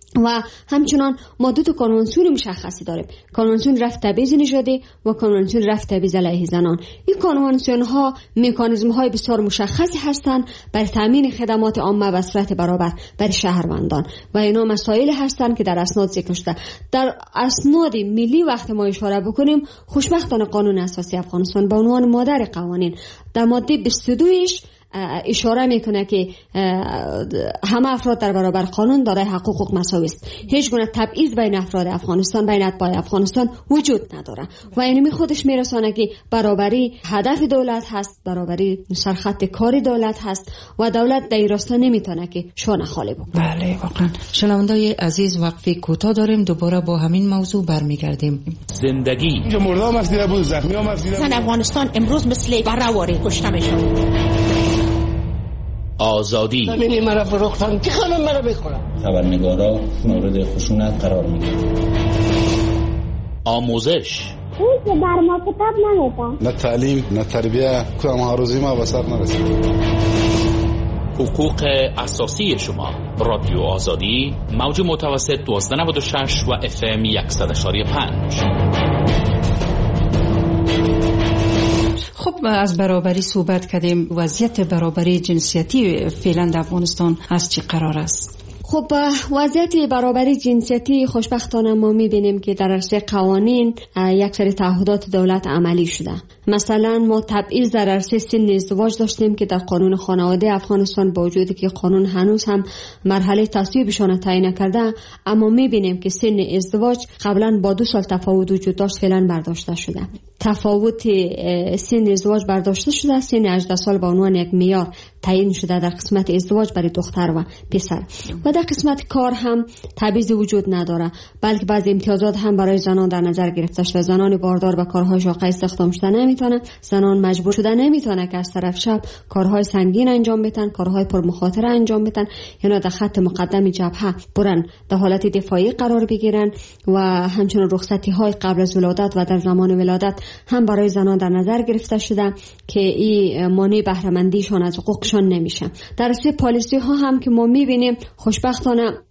و همچنان ما دو تا کنوانسیون مشخصی داریم، کنوانسیون رفع تبعیض نژادی و کنوانسیون رفع تبعیض علیه زنان. این کنوانسیون ها مکانیزم های بسیار مشخصی هستند برای تامین خدمات عامه به صورت برابر برای شهروندان و اینا مسائل هستند که در اسناد ذکر شده. در اسناد ملی وقت ما اشاره بکنیم، خوشبختانه قانون اساسی افغانستان به عنوان مادر قوانین در ماده 22ش اشاره میکنه که همه افراد در برابر قانون دارای حقوق مساوی است. هیچ گونه تبعیض بین افراد افغانستان، بین اتباع افغانستان وجود نداره و اینمی خودش میرسانه که برابری هدف دولت هست، برابری سرخط کاری دولت هست و دولت در این راستا نمیتونه که شانه خالی بکنه. بله واقعا. شنوندای عزیز وقفه کوتاه داریم، دوباره با همین موضوع برمیگردیم. زندگی مردم مسئله بود، زخمی ها مسئله بود. افغانستان امروز مثل برآوری کشته میشه. آزادی زمینی مرا فروختن که خانم مرا بخورم. خبرنگارا مورد خشونت قرار میگیرن. آموزش اون که بر ما کتاب نمیدن، نه تعلیم نه تربیه، کدام ها روزی ما به سر نرسید. حقوق اساسی شما. رادیو آزادی موج متوسط 1296 و FM 100.5. خب از برابری صحبت کردیم. وضعیت برابری جنسیتی فعلا در افغانستان از چه قرار است؟ خب وضعیت برابری جنسیتی خوشبختانه ما میبینیم که در عرصه قوانین یک سری تعهدات دولت عملی شده. مثلا ما تبعیض در عرصه سن ازدواج داشتیم که در قانون خانواده افغانستان با وجودی که قانون هنوز هم مرحله تصویبشان تعیین نکرده، اما میبینیم که سن ازدواج قبلا با 2 سال تفاوت وجود داشت، فعلا برداشته شده. تفاوت سن ازدواج برداشته شده، سن 18 سال به عنوان یک معیار تعیین شده در قسمت ازدواج برای دختر و پسر. و در قسمت کار هم تبعیض وجود نداره، بلکه بعضی امتیازات هم برای زنان در نظر گرفته شده. زنان باردار به کارهای شاقه استخدام شده نمیتونه، زنان مجبور شده نمیتونه که از طرف شب کارهای سنگین انجام بدن، کارهای پرمخاطره انجام بدن، یعنی در خط مقدم جبهه برن در حالت دفاعی قرار بگیرن. و همچنین رخصتی های قبل از ولادت و در زمان ولادت هم برای زنان در نظر گرفته شده که این مانع بهره مندیشان از حقوقشان نمیشه. در اصل پالیسی ها هم که ما میبینیم خوشبختانه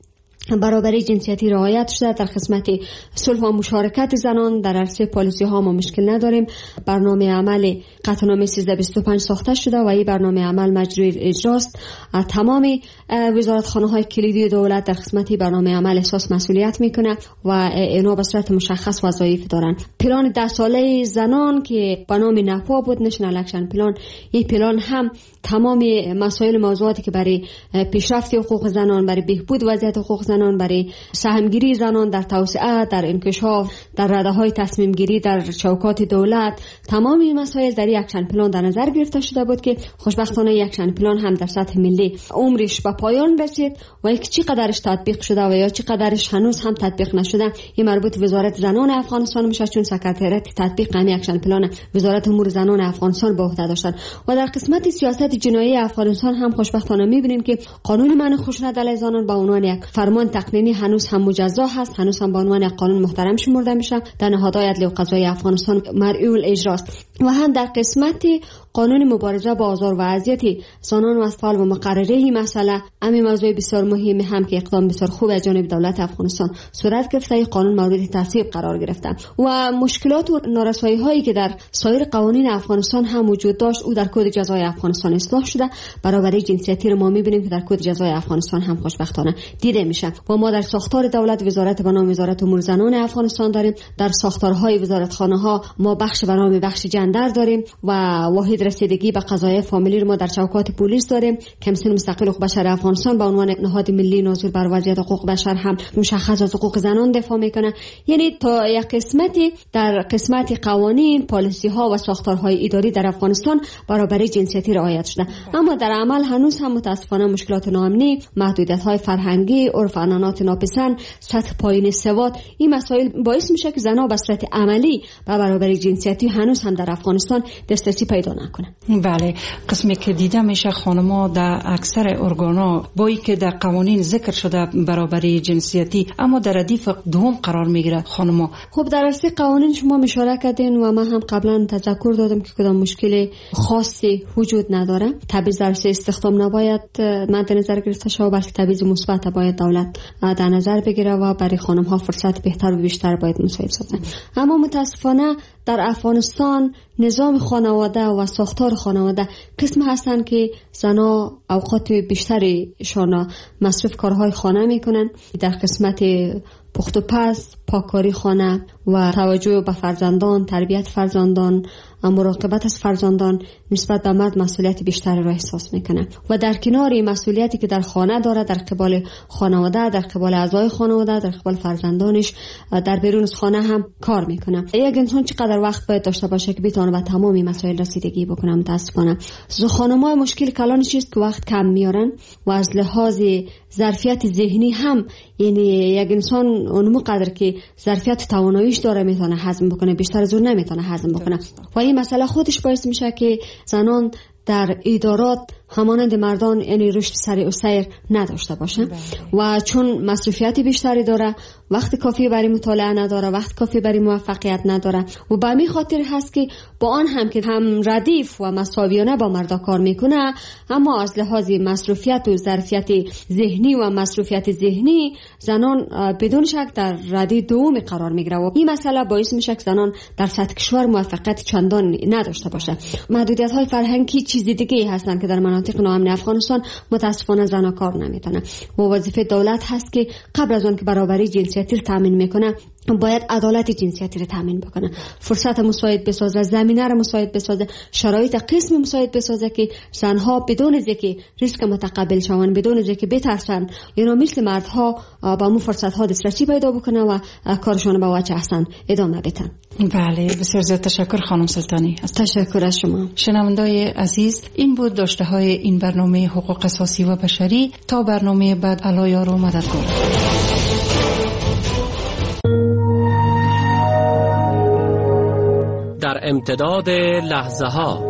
برابری جنسیتی رعایت شده. در قسمت صلح و مشارکت زنان در عرصه پالیسی ها ما مشکل نداریم. برنامه عمل قطعنامه 1325 ساخته شده و این برنامه عمل مجری اجراست. تمام وزارتخانه های کلیدی دولت در قسمت برنامه عمل احساس مسئولیت میکنه و اینا به صورت مشخص وظایف دارن. پلان 10 ساله زنان که به نام نپا بود، نشنال اکشن پلان، این پلان هم تمام مسائل موضوعاتی که برای پیشرفت حقوق زنان، برای بهبود وضعیت حقوق زنان، برای سهمگیری زنان در توسعه، در انکشاف، در رده‌های تصمیم گیری در چوکات دولت، تمام این مسائل در یک اکشن پلان در نظر گرفته شده بود که خوشبختانه یک اکشن پلان هم در سطح ملی عمرش به پایان رسید و یک چقدرش تطبیق شده و یا چقدرش هنوز هم تطبیق نشده این مربوط وزارت زنان افغانستان میشه، چون سکرتریات تطبیق همین اکشن پلان وزارت امور زنان افغانستان به عهده داشتن. و در قسمت سیاست جنایی افغانستان هم خوشبختانه میبینیم که قانون منع خشونت علیه زنان به عنوان یک فرمان تقنینی هنوز هم مجزا هست، هنوز هم به عنوان یک قانون محترم شمرده میشه، در نهادهای عدلی و قضایی افغانستان مرئی الاجراست. و هم در قسمت قانون مبارزه با آزار و اذیت زنان و اطفال و مقرره این مسئله، همین موضوع بسیار مهمی هم که اقدام بسیار خوب از جانب دولت افغانستان صورت گرفته، این قانون مورد تصویب قرار گرفته و مشکلات و نارسایی هایی که در سایر قوانین افغانستان هم وجود داشت او در کد جزای افغانستان اصلاح شده. برابری جنسیتی رو ما میبینیم که در کد جزای افغانستان هم خوشبختانه دیده میشه و ما در ساختار دولت وزارت به نام وزارت امور زنان افغانستان داریم. در ساختارهای وزارتخانه ها ما بخش به نام بخش جندر داریم و واحد رسیدگی به قضایای فامیلی رو ما در چوکات پلیس داریم. کمیسیون مستقل حقوق بشر افغانستان به عنوان نهاد ملی ناظر بر وضعیت حقوق بشر هم مشخص از حقوق زنان دفاع میکنه. یعنی تا یک قسمتی در قسمت قوانین، پالیسی ها و ساختارهای اداری در افغانستان برابری جنسیتی رعایت شده، اما در عمل هنوز هم متاسفانه مشکلات ناامنی، محدودیت های فرهنگی، عرف عنعنات ناپسند، سطح پایین سواد، این مسائل باعث میشه که زنها به صورت عملی به برابری جنسیتی هنوز هم در افغانستان دسترسی پیدا نکنن. بله، قسمی که دیده میشه خانم‌ها در اکثر ارگانا با اینکه در قوانین ذکر شده برابری جنسیتی اما در ردیف دوم قرار میگیره خانم‌ها. خب در اصل قوانین شما اشاره کردین و من هم قبلا تذکر دادم که کدام مشکل خاصی وجود نداره. تبعیض در استخدام نباید مد نظر گرفته شود، بلکه تبعیض مثبت باید دولت در نظر بگیره و برای خانم‌ها فرصت بهتر و بیشتر باید مساعد سازه. اما متاسفانه در افغانستان نظام خانواده و ساختار خانواده قسم هستند که زنها اوقات بیشتریشان مصرف کارهای خانه میکنن. در قسمت پخت و پز، پاککاری خانه و توجه به فرزندان، تربیت فرزندان، مراقبت از فرزندان نسبت به مرد مسئولیت بیشتری را احساس میکنه و در کنار این مسئولیتی که در خانه داره، در قبال خانواده، در قبال اعضای خانواده، در قبال فرزندانش، در بیرون از خانه هم کار میکنه. یک انسان چقدر وقت باید داشته باشه که بتونه به تمام مسائل رسیدگی بکنه؟ متاسفانه خانم‌ها مشکل کلانش است که وقت کم میارن و از لحاظ ظرفیت ذهنی هم، یعنی یک انسان اون قدر که ظرفیت و تواناییش داره میتونه هضم بکنه، بیشتر از اون نمیتونه هضم بکنه و این مسئله خودش باعث میشه که زنان در ادارات همانند مردان یعنی رشد سریع و سیر نداشته باشه و چون مصروفیت بیشتری داره، وقت کافی برای مطالعه نداره، وقت کافی برای موفقیت نداره و به همین خاطر هست که با آن هم که هم ردیف و مساویانه با مردا کار میکنه، اما از لحاظ مصروفیت و ظرفیت ذهنی و مصروفیت ذهنی زنان بدون شک در ردی دوم قرار میگیره و این مسئله باعث میشه که زنان در سطح کشور موفقیت چندان نداشته باشه. محدودیت های فرهنگی چیز دیگه هستن که در مناطق ناامن افغانستان متاسفانه زنها کار نمیتونن و وظیفه دولت هست که قبل از اون که برابری جنسیتی رو تامین میکنه باید عدالت جنسیتی رو تامین بکنه، فرصت مساعد بسازه، زمینه رو مساعد بسازه، شرایط قسم مساعد بسازه که زنها بدون از اینکه ریسک متقبل شون، بدون از اینکه بترسن، اینا مثل مردها با مو فرصت ها دسترسی پیدا بکنه و کارشون به وجه احسن ادامه بدن. بله، بسیار زیاد تشکر خانم سلطانی. تشکر از شما. شنوندای عزیز، این بود داشته های این برنامه حقوق اساسی و بشری. تا برنامه بعد، الله یار و مددگار. در امتداد لحظه ها،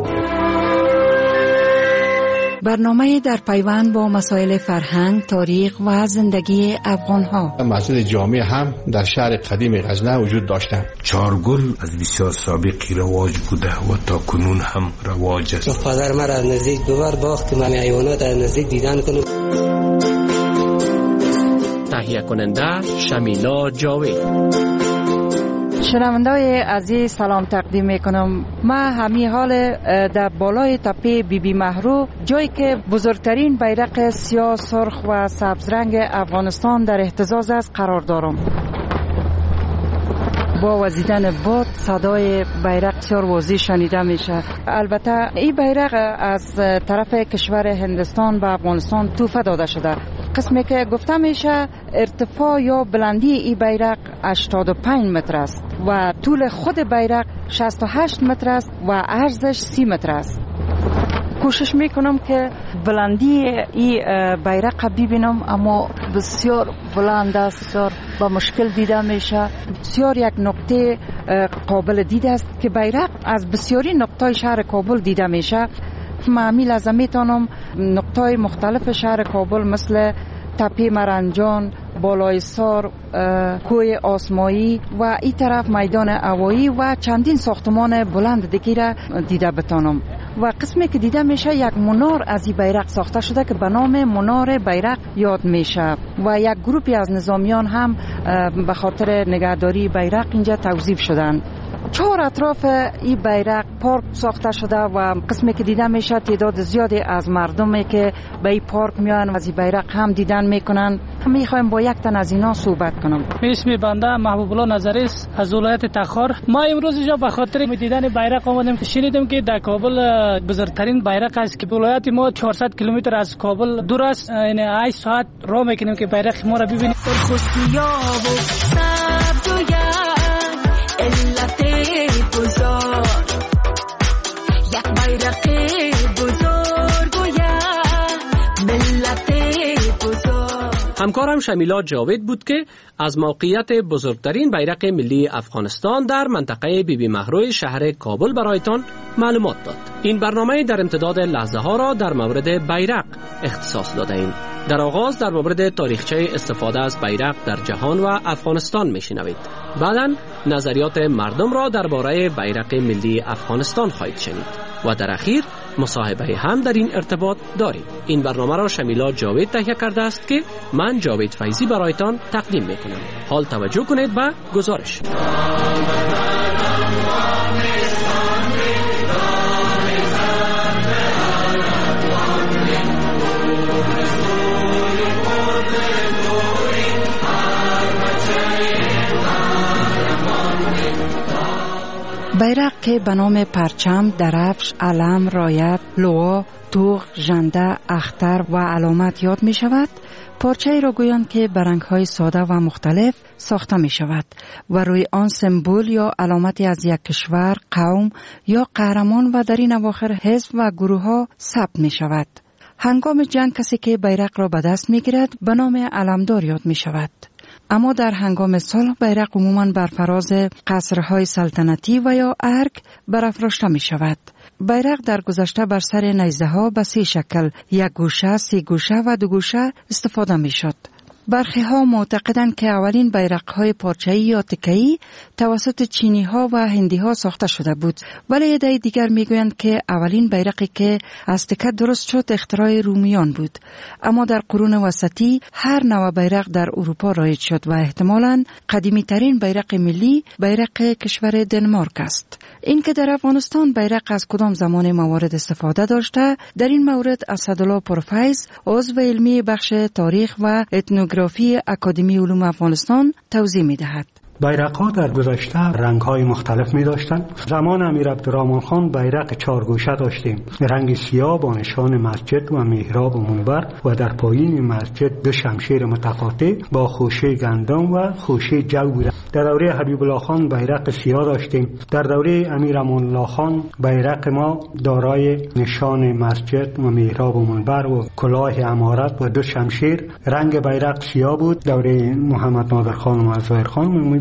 برنامه در پیوند با مسائل فرهنگ، تاریخ و زندگی افغان ها. مسجد جامع هم در شهر قدیم غزنه وجود داشته. چارگل از بسیار سابقی رواج بوده و تا کنون هم رواج است. پدر مرا از نزدیک ببر، باخت من حیوانات از نزدیک دیدن کنم. تهیه کننده شمیلا جاوید. شنونده‌های عزیز سلام تقدیم میکنم. ما همین حال در بالای تپه بیبی مهرو، جایی که بزرگترین بیرق سیاه، سرخ و سبز رنگ افغانستان در اهتزاز است قرار دارم. با وزیدن باد صدای بیرق بسیار واضح شنیده میشه. البته این بیرق از طرف کشور هندوستان به افغانستان تحفه داده شده. قسمی که گفته میشه ارتفاع یا بلندی این بیرق 85 متر است و طول خود بیرق 68 متر است و عرضش 30 متر است. کوشش میکنم که بلندی این بیرق ببینم، اما بسیار بلند است، بسیار با مشکل دیده میشه. بسیار یک نقطه قابل دید است که بیرق از بسیاری نقطه شهر کابل دیده میشه. معمیل از میتونم نقطه مختلف شهر کابل مثل تپه مرنجان، بالای سار، کوه آسمایی و این طرف میدان هوایی و چندین ساختمان بلند دیگه را دیده بتانم. و قسمی که دیده میشه یک منار از این بیرق ساخته شده که به نام منار بیرق یاد میشه و یک گروپی از نظامیان هم به خاطر نگهداری بیرق اینجا توظیف شدن. 4 اطراف این بیرق پارک ساخته شده و قسمی که دیده میشه تعداد زیادی از مردمی که به این پارک میان و از این بیرق هم دیدن میکنن. میخوایم با یک تن از اینا صحبت کنم. اسم بنده محبوب الله نظری است از ولایت تخار. ما امروز اینجا به خاطر دیدن بیرق آمدیم. شنیدیم که در کابل بزرگترین بیرق است که ولایت ما 400 کیلومتر از کابل دور است. یعنی 8 ساعت راه میکنیم که بیرق ما را ببینیم. همکارم شمیلا جاوید بود که از موقعیت بزرگترین بیرق ملی افغانستان در منطقه بیبی مهرو شهر کابل برایتان معلومات داد. این برنامه در امتداد لحظه ها را در مورد بیرق اختصاص داده ایم. در آغاز در مورد تاریخچه استفاده از بیرق در جهان و افغانستان میشنوید. بعداً نظریات مردم را درباره بیرق ملی افغانستان خواهید شنید و در اخیر مصاحبه هم در این ارتباط داریم. این برنامه را شمیلا جاوید تهیه کرده است که من جاوید فیضی برایتان تقدیم میکنم. حال توجه کنید به گزارش. بیرق که به نام پرچم، درفش، علم، رایت، لوا، توغ، ژنده، اختر و علامت یاد می شود، پارچه‌ای را گویند که به رنگ‌های ساده و مختلف ساخته می شود و روی آن سمبل یا علامتی از یک کشور، قوم یا قهرمان و در این اواخر حزب و گروه‌ها ثبت می شود. هنگام جنگ کسی که بیرق را به دست می گیرد به نام علمدار یاد می شود. اما در هنگام صلح بیرق عموماً بر فراز قصرهای سلطنتی و یا ارگ برافراشته می شود. بیرق در گذشته بر سر نیزه ها به 3 شکل، 1 گوشه، 3 گوشه و 2 گوشه استفاده می شد. برخی ها معتقدند که اولین بیرق های پارچه‌ای یا تکه‌ای توسط چینی ها و هندی ها ساخته شده بود، ولی عده دیگر میگویند که اولین بیرقی که از تکه درست شد اختراع رومیان بود. اما در قرون وسطی هر نوع بیرق در اروپا رایج شد و احتمالاً قدیمی ترین بیرق ملی بیرق کشور دنمارک است. این که در افغانستان بیرق از کدام زمان موارد استفاده داشته، در این مورد اسدالله پرفیض عضو علمی بخش تاریخ و etnografی اکادمی علوم افغانستان توضیح می‌دهد. بیرق‌ها در گذشته رنگ‌های مختلف می‌داشتند. زمان امیر عبدالرحمن خان بیرق 4 گوشه داشتیم، رنگ سیاه با نشان مسجد و محراب و منبر و در پایین مسجد 2 شمشیر متقاطع با خوشه گندم و خوشه جو بود. در دوره حبیب الله خان بیرق سیاه داشتیم. در دوره امیر امان الله خان بیرق ما دارای نشان مسجد و محراب و منبر و کلاه امارت و 2 شمشیر. رنگ بیرق سیاه بود. دوره محمد نادر خان و ظاهر خان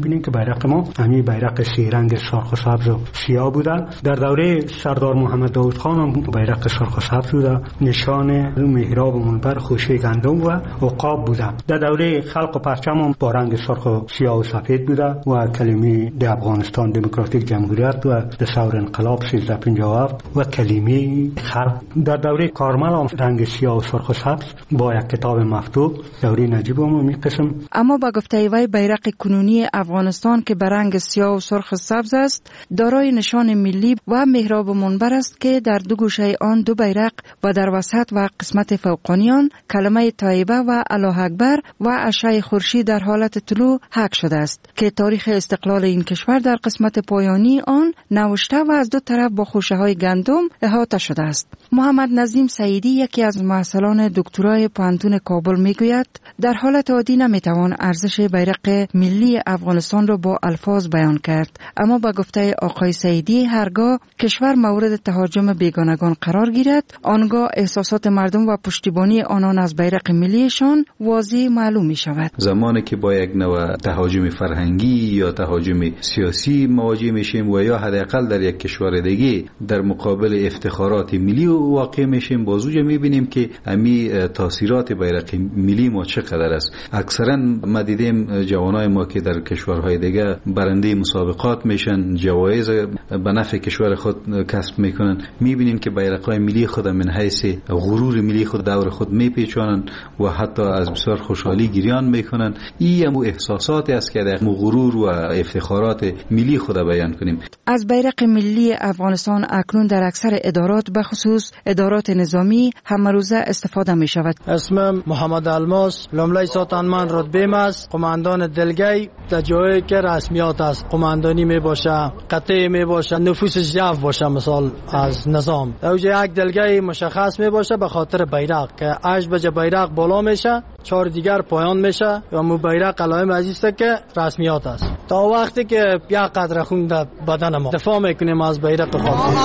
میبینیم که بیرق ما همین بیرق سه رنگ سرخ و سبز و سیاه بوده. در دوره سردار محمد داود خان هم بیرق سرخ و سبز بوده، نشان محراب و منبر خوشه گندم و عقاب بوده. در دوره خلق و پرچم هم با رنگ سرخ و سیاه و سفید بوده و کلمه د افغانستان دموکراتیک جمهوریت و د ثور انقلاب 1357 و کلمه خلق. در دوره کارمل هم رنگ سیاه و سرخ و سبز با یک کتاب مفتوح دوره نجیب هم می قسم. اما با گفته وی بیرق کنونی افغانستان که به رنگ سیاه و سرخ و سبز است دارای نشان ملی و محراب و منبر است که در دو گوشه آن دو بیرق و در وسط و قسمت فوقانی آن کلمه طیبه و الله اکبر و اشعه خورشید در حالت طلوع حک شده است که تاریخ استقلال این کشور در قسمت پایانی آن نوشته و از دو طرف با خوشه های گندم احاطه شده است. محمد نظیم سعیدی یکی از محصلان دکترای پانتون کابل میگوید در حالت عادی نمیتوان ارزش بیرق ملی افغانستان را با الفاظ بیان کرد، اما با گفته آقای سعیدی هرگاه کشور مورد تهاجم بیگانگان قرار گیرد آنگاه احساسات مردم و پشتیبانی آنان از بیرق ملیشان واضح معلوم می شود. زمانی که با یک نوع تهاجم فرهنگی یا تهاجم سیاسی مواجه میشیم و یا حداقل در یک کشور دیگه در مقابل افتخارات ملی واقع میشیم، بازوجه میبینیم که امی تاثیرات بیرق ملی ما چقدر است. اکثرا ما دیدیم جوانای ما که در کشورهای دیگه برنده مسابقات میشن، جوایز به نفع کشور خود کسب میکنن، میبینیم که بیرقهای ملی خود من حیث غرور ملی خود دور خود میپیچانن و حتی از بسیار خوشحالی گریان میکنن. این احساساتی است که در غرور و افتخارات ملی خود بیان کنیم. از بیرق ملی افغانستان اکنون در اکثر ادارات به خصوص ادارات نظامی همروزه استفاده می شود. اسمم محمد الماس، لملای ساتانمان رتبه است، قماندان دلگی در جایی که رسمیات است، قماندانی می باشه، قطعی می باشه، نفوس ضعف باشه، مثال از نظام اوجه یک دلگی مشخص می باشه به خاطر بیرق که 8 بجه بیرق بالا میشه، 4 دیگر پایان میشه و مو بیرق علائم عزیزه که رسمیات است. تا وقتی که یک قطره خون در بدن ما دفاع میکنیم از بیرق خود.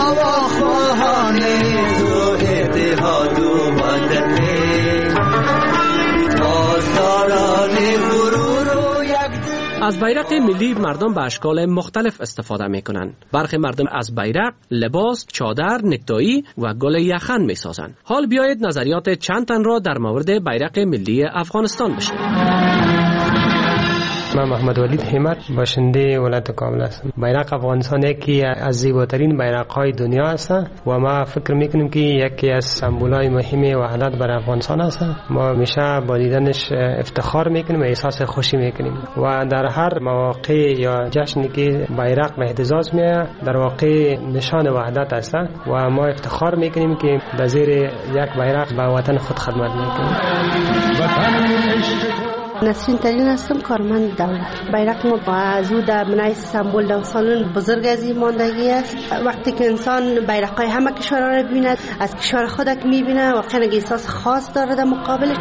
از بیرق ملی مردم به اشکال مختلف استفاده میکنند. برخی مردم از بیرق لباس، چادر، نکتایی و گل یخن میسازند. حال بیایید نظریات چند تن را در مورد بیرق ملی افغانستان بشنویم. من محمد ولید همت باشنده ولایت کابل هستم. بیرق افغانستان یکی از زیباترین بیرق‌های دنیا است و ما فکر میکنیم که یکی از سمبول‌های مهم وحدت بر افغانستان است. ما همیشه با دیدنش افتخار میکنیم و احساس خوشی میکنیم و در هر مواقع یا جشنی که بیرق به اهتزاز میآید در واقع نشان وحدت است و ما افتخار میکنیم که به زیر یک بیرق به وطن خود خدمت میکنیم. نسرین ترین هستم، کارمند دولت. بیرق ما از او در منای سمبول داستان بزرگ از این ماندگی است. وقتی که انسان بیرق‌های همه کشورها را ببیند، از کشور خودک میبینه، واقعا احساس خاص داره در مقابلش.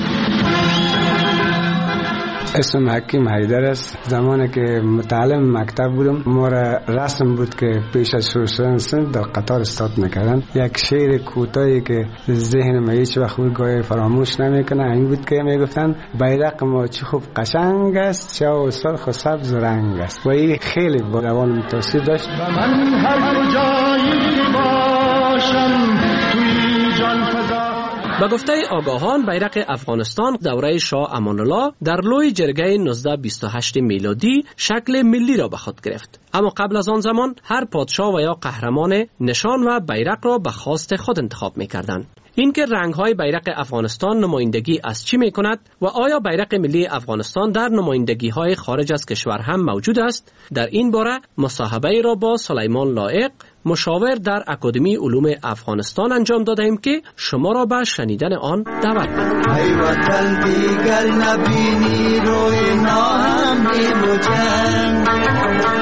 اسم حکیم حیدر است. زمانی که متعلم مکتب بودم ما را رسم بود که پیش از شروع شدن صنف در قطار استاد میکردن. یک شعر کوتاهی که ذهن ما هیچ وقت گاهی فراموش نمیکنه این بود که میگفتن بیرق ما چه خوب قشنگ است، سیاه و سرخ و سبز رنگ است و این خیلی با روان تاثیر داشت. من هر جایی باشم توی جان فدا. با گفته آگاهان بیرق افغانستان دوره شاه امان الله در لوی جرگه 1928 میلادی شکل ملی را به خود گرفت. اما قبل از آن زمان هر پادشاه و یا قهرمان نشان و بیرق را به خواست خود انتخاب می‌کردند. اینکه رنگ‌های بیرق افغانستان نمایندگی از چی می‌کند و آیا بیرق ملی افغانستان در نمایندگی‌های خارج از کشور هم موجود است؟ در این باره مصاحبه‌ای را با سلیمان لایق مشاور در اکادمی علوم افغانستان انجام دادیم که شما را به شنیدن آن دعوت می‌کنم. ای وطن دیگر نبینی روی نام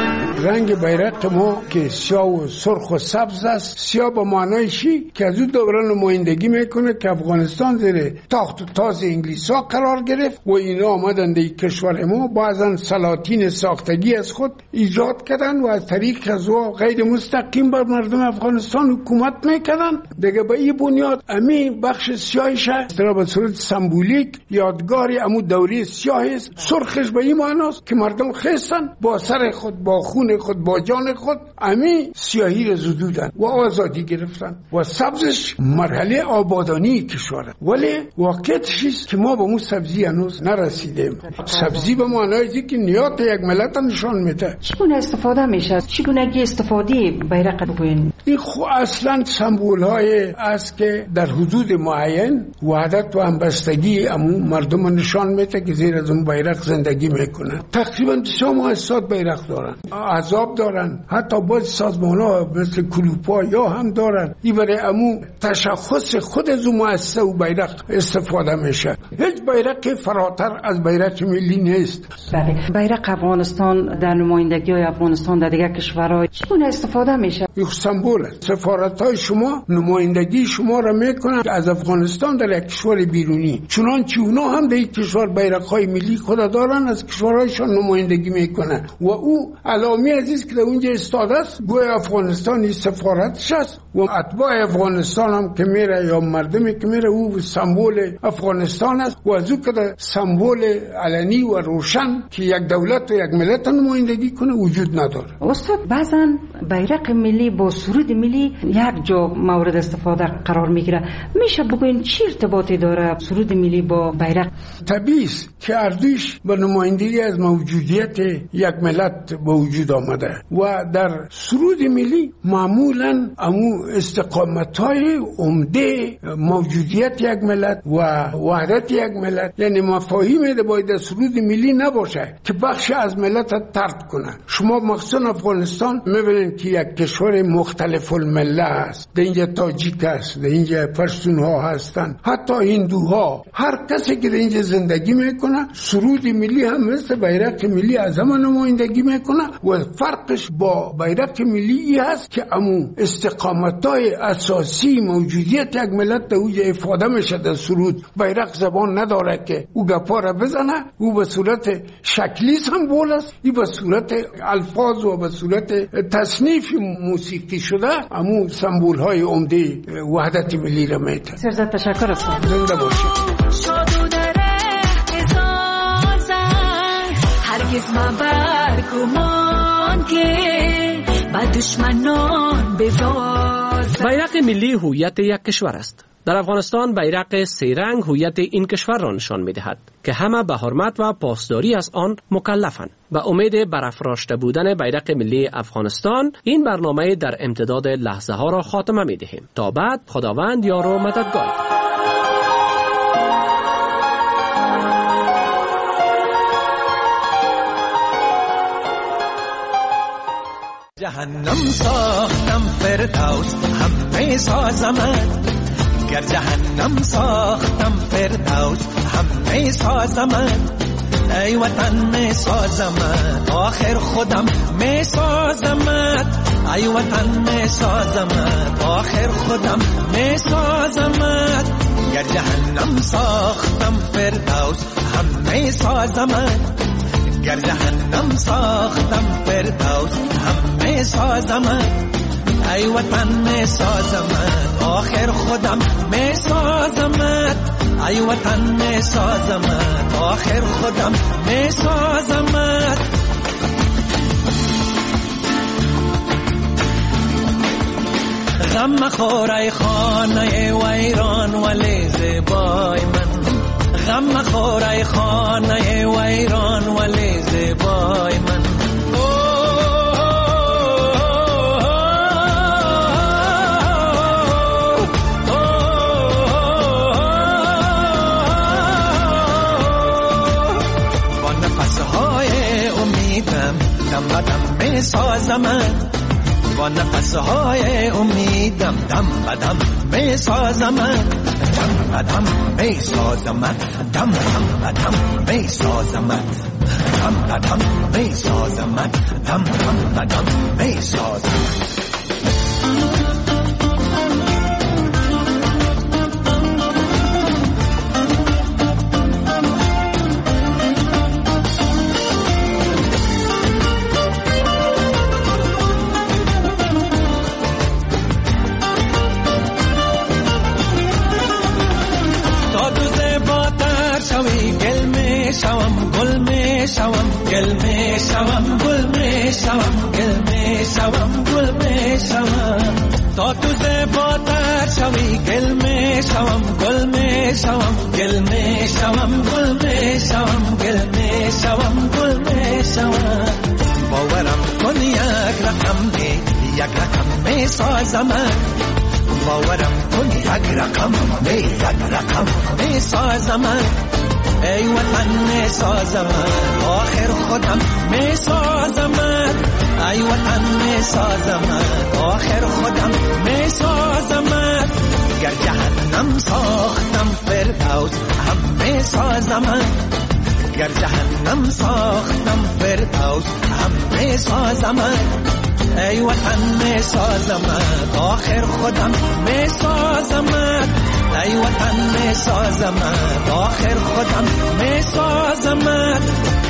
رنگ بیرق ما که سیاه و سرخ و سبز است، سیاه به معنای چی؟ که از اون دوره نمایندگی میکنه که افغانستان زیر تاخت و تاز انگلیسا قرار گرفت و اینا آمدن در کشور ما، بعضا سلاطین ساختگی از خود ایجاد کردن و از طریق غزو غیر مستقیم بر مردم افغانستان حکومت میکردن. دیگه به این بنیاد امی بخش سیاهش در به صورت سمبولیک یادگاری امو دوره سیاه است. سرخش به این معناست که مردم خستن با سر خود، با خون خود، با جان خود امی سیاهی را زدودن و آزادی گرفتن. و سبزش مرحله آبادانی کشور، ولی واقعیتش است که ما به اون سبزی هنوز نرسیدیم. سبزی به معنای که نیات یک ملت نشان میده. چگونه استفاده میشه؟ چگونگی استفاده بیرق بگوین؟ این اصلا سمبول های است که در حدود معین وحدت و همبستگی امو مردم نشان میده که زیر از اون بیرق زندگی میکنن. تقریبا 3 مؤسسات بیرق دارن، عذاب دارن، حتی باز سازمان ها مثل کلوپا یا هم دارن. این برای امو تشخص خود از اون مؤسسه و بیرق استفاده میشه. هیچ بیرق فراتر از بیرق ملی نیست. بیرق افغانستان در نمایندگی های افغانستان در دیگر کشورها چگونه استفاده میشه؟ یک سمبول است. سفارت های شما نمایندگی شما را میکنن از افغانستان در یک کشور بیرونی، چنانچه اونا هم در یک کشور بیرق های ملی خود دارن، از کشورهایشان نمایندگی میکنن و او علامه عزیز که در اونجا استاده است گوی افغانستانی سفارتش است و اتباع افغانستان هم که میره یا مردمی که میره او سمبول افغانستان است و از او که سمبول علنی و روشن که یک دولت و یک ملت نمایندگی کنه وجود نداره. استاد بعضا بیرق ملی با سرود ملی یک جا مورد استفاده قرار میگیره، میشه بگوین چی ارتباطی داره سرود ملی با بیرق؟ طبیعی است که اردوش به نمایندگی از موجودیت یک ملت به وجود آمده و در سرود ملی معمولا امو استقامت‌های عمده موجودیت یک ملت و وحدت یک ملت، یعنی مفاهیم ده باید در سرود ملی نباشه که بخش از ملت ترد کنه. شما مخصوصا افغانستان میبینید که یک کشور مختلف المله است، در اینجا تاجیک است، در اینجا پشتون ها هستن، حتی هندوها، هر کسی که در اینجا زندگی میکنه سرود ملی هم مثل بیرق ملی از همه نمایندگی میکنه و فرقش با بیرق ملی ای هست که امو استقامتای اساسی موجودیت یک ملت در اوجه افاده میشه. در سرود بیرق زبان نداره که او گپا را بزنه، او به صورت شکلی سمبول است، ای به صورت الفاظ و به صورت تصنیف موسیقی شده امو سمبول های عمده وحدت ملی را میده. سرزد تشکر استاد. زنده باشید. هرگز مبر گمان که با دشمنان بباز. بیرق ملی هویت یک کشور است. در افغانستان بیرق 3 رنگ هویت این کشور را نشان می‌دهد که همه به حرمت و پاسداری از آن مکلفند. به امید برافراشته بودن بیرق ملی افغانستان این برنامه در امتداد لحظه ها را خاتمه می‌دهیم. تا بعد خداوند یار و مددگار. جهنم ساختم فردوس همه سازمت، گر جهنم ساختم فردوس همه سازمت، ای وطن می سازمت آخر خودم می سازمت، ای وطن می سازمت آخر خودم می سازمت، گر جهنم ساختم فردوس همه سازمت، گر جهنم ساختم فردوس همه سازمت، ای وطن می سازمت آخر خودم می سازمت، ای وطن می سازمت آخر خودم می سازمت. غم مخور ای خانه ویران ولی زیبای من، غم مخور ای خانه ویران ولی زیبای من، با نفسهای امیدم دم بدم می سازمت، با نفسهای امیدم دم بدم می سازمت، دم بدم می سازمت، دم بدم می سازمت. دم بدم می سازم دم بدم می سازم گل می شوم گل می شوم گل می شوم گل می شوم گل می شوم تا تو زیباتر شوی گل می شوم گل می شوم گل می شوم گل می شوم گل می شوم گل می شوم باورم کن یک رقم می سازم باورم کن یک رقم می سازم ای وطن می سازم آخر خودم می سازم ای وطن می سازم آخر خودم می سازم گر جهنم ساختم فردوس هم می سازم گر جهنم ساختم فردوس هم می سازم ای وطن می سازم آخر خودم می سازم ای وطن می سازم آخر خودم می سازم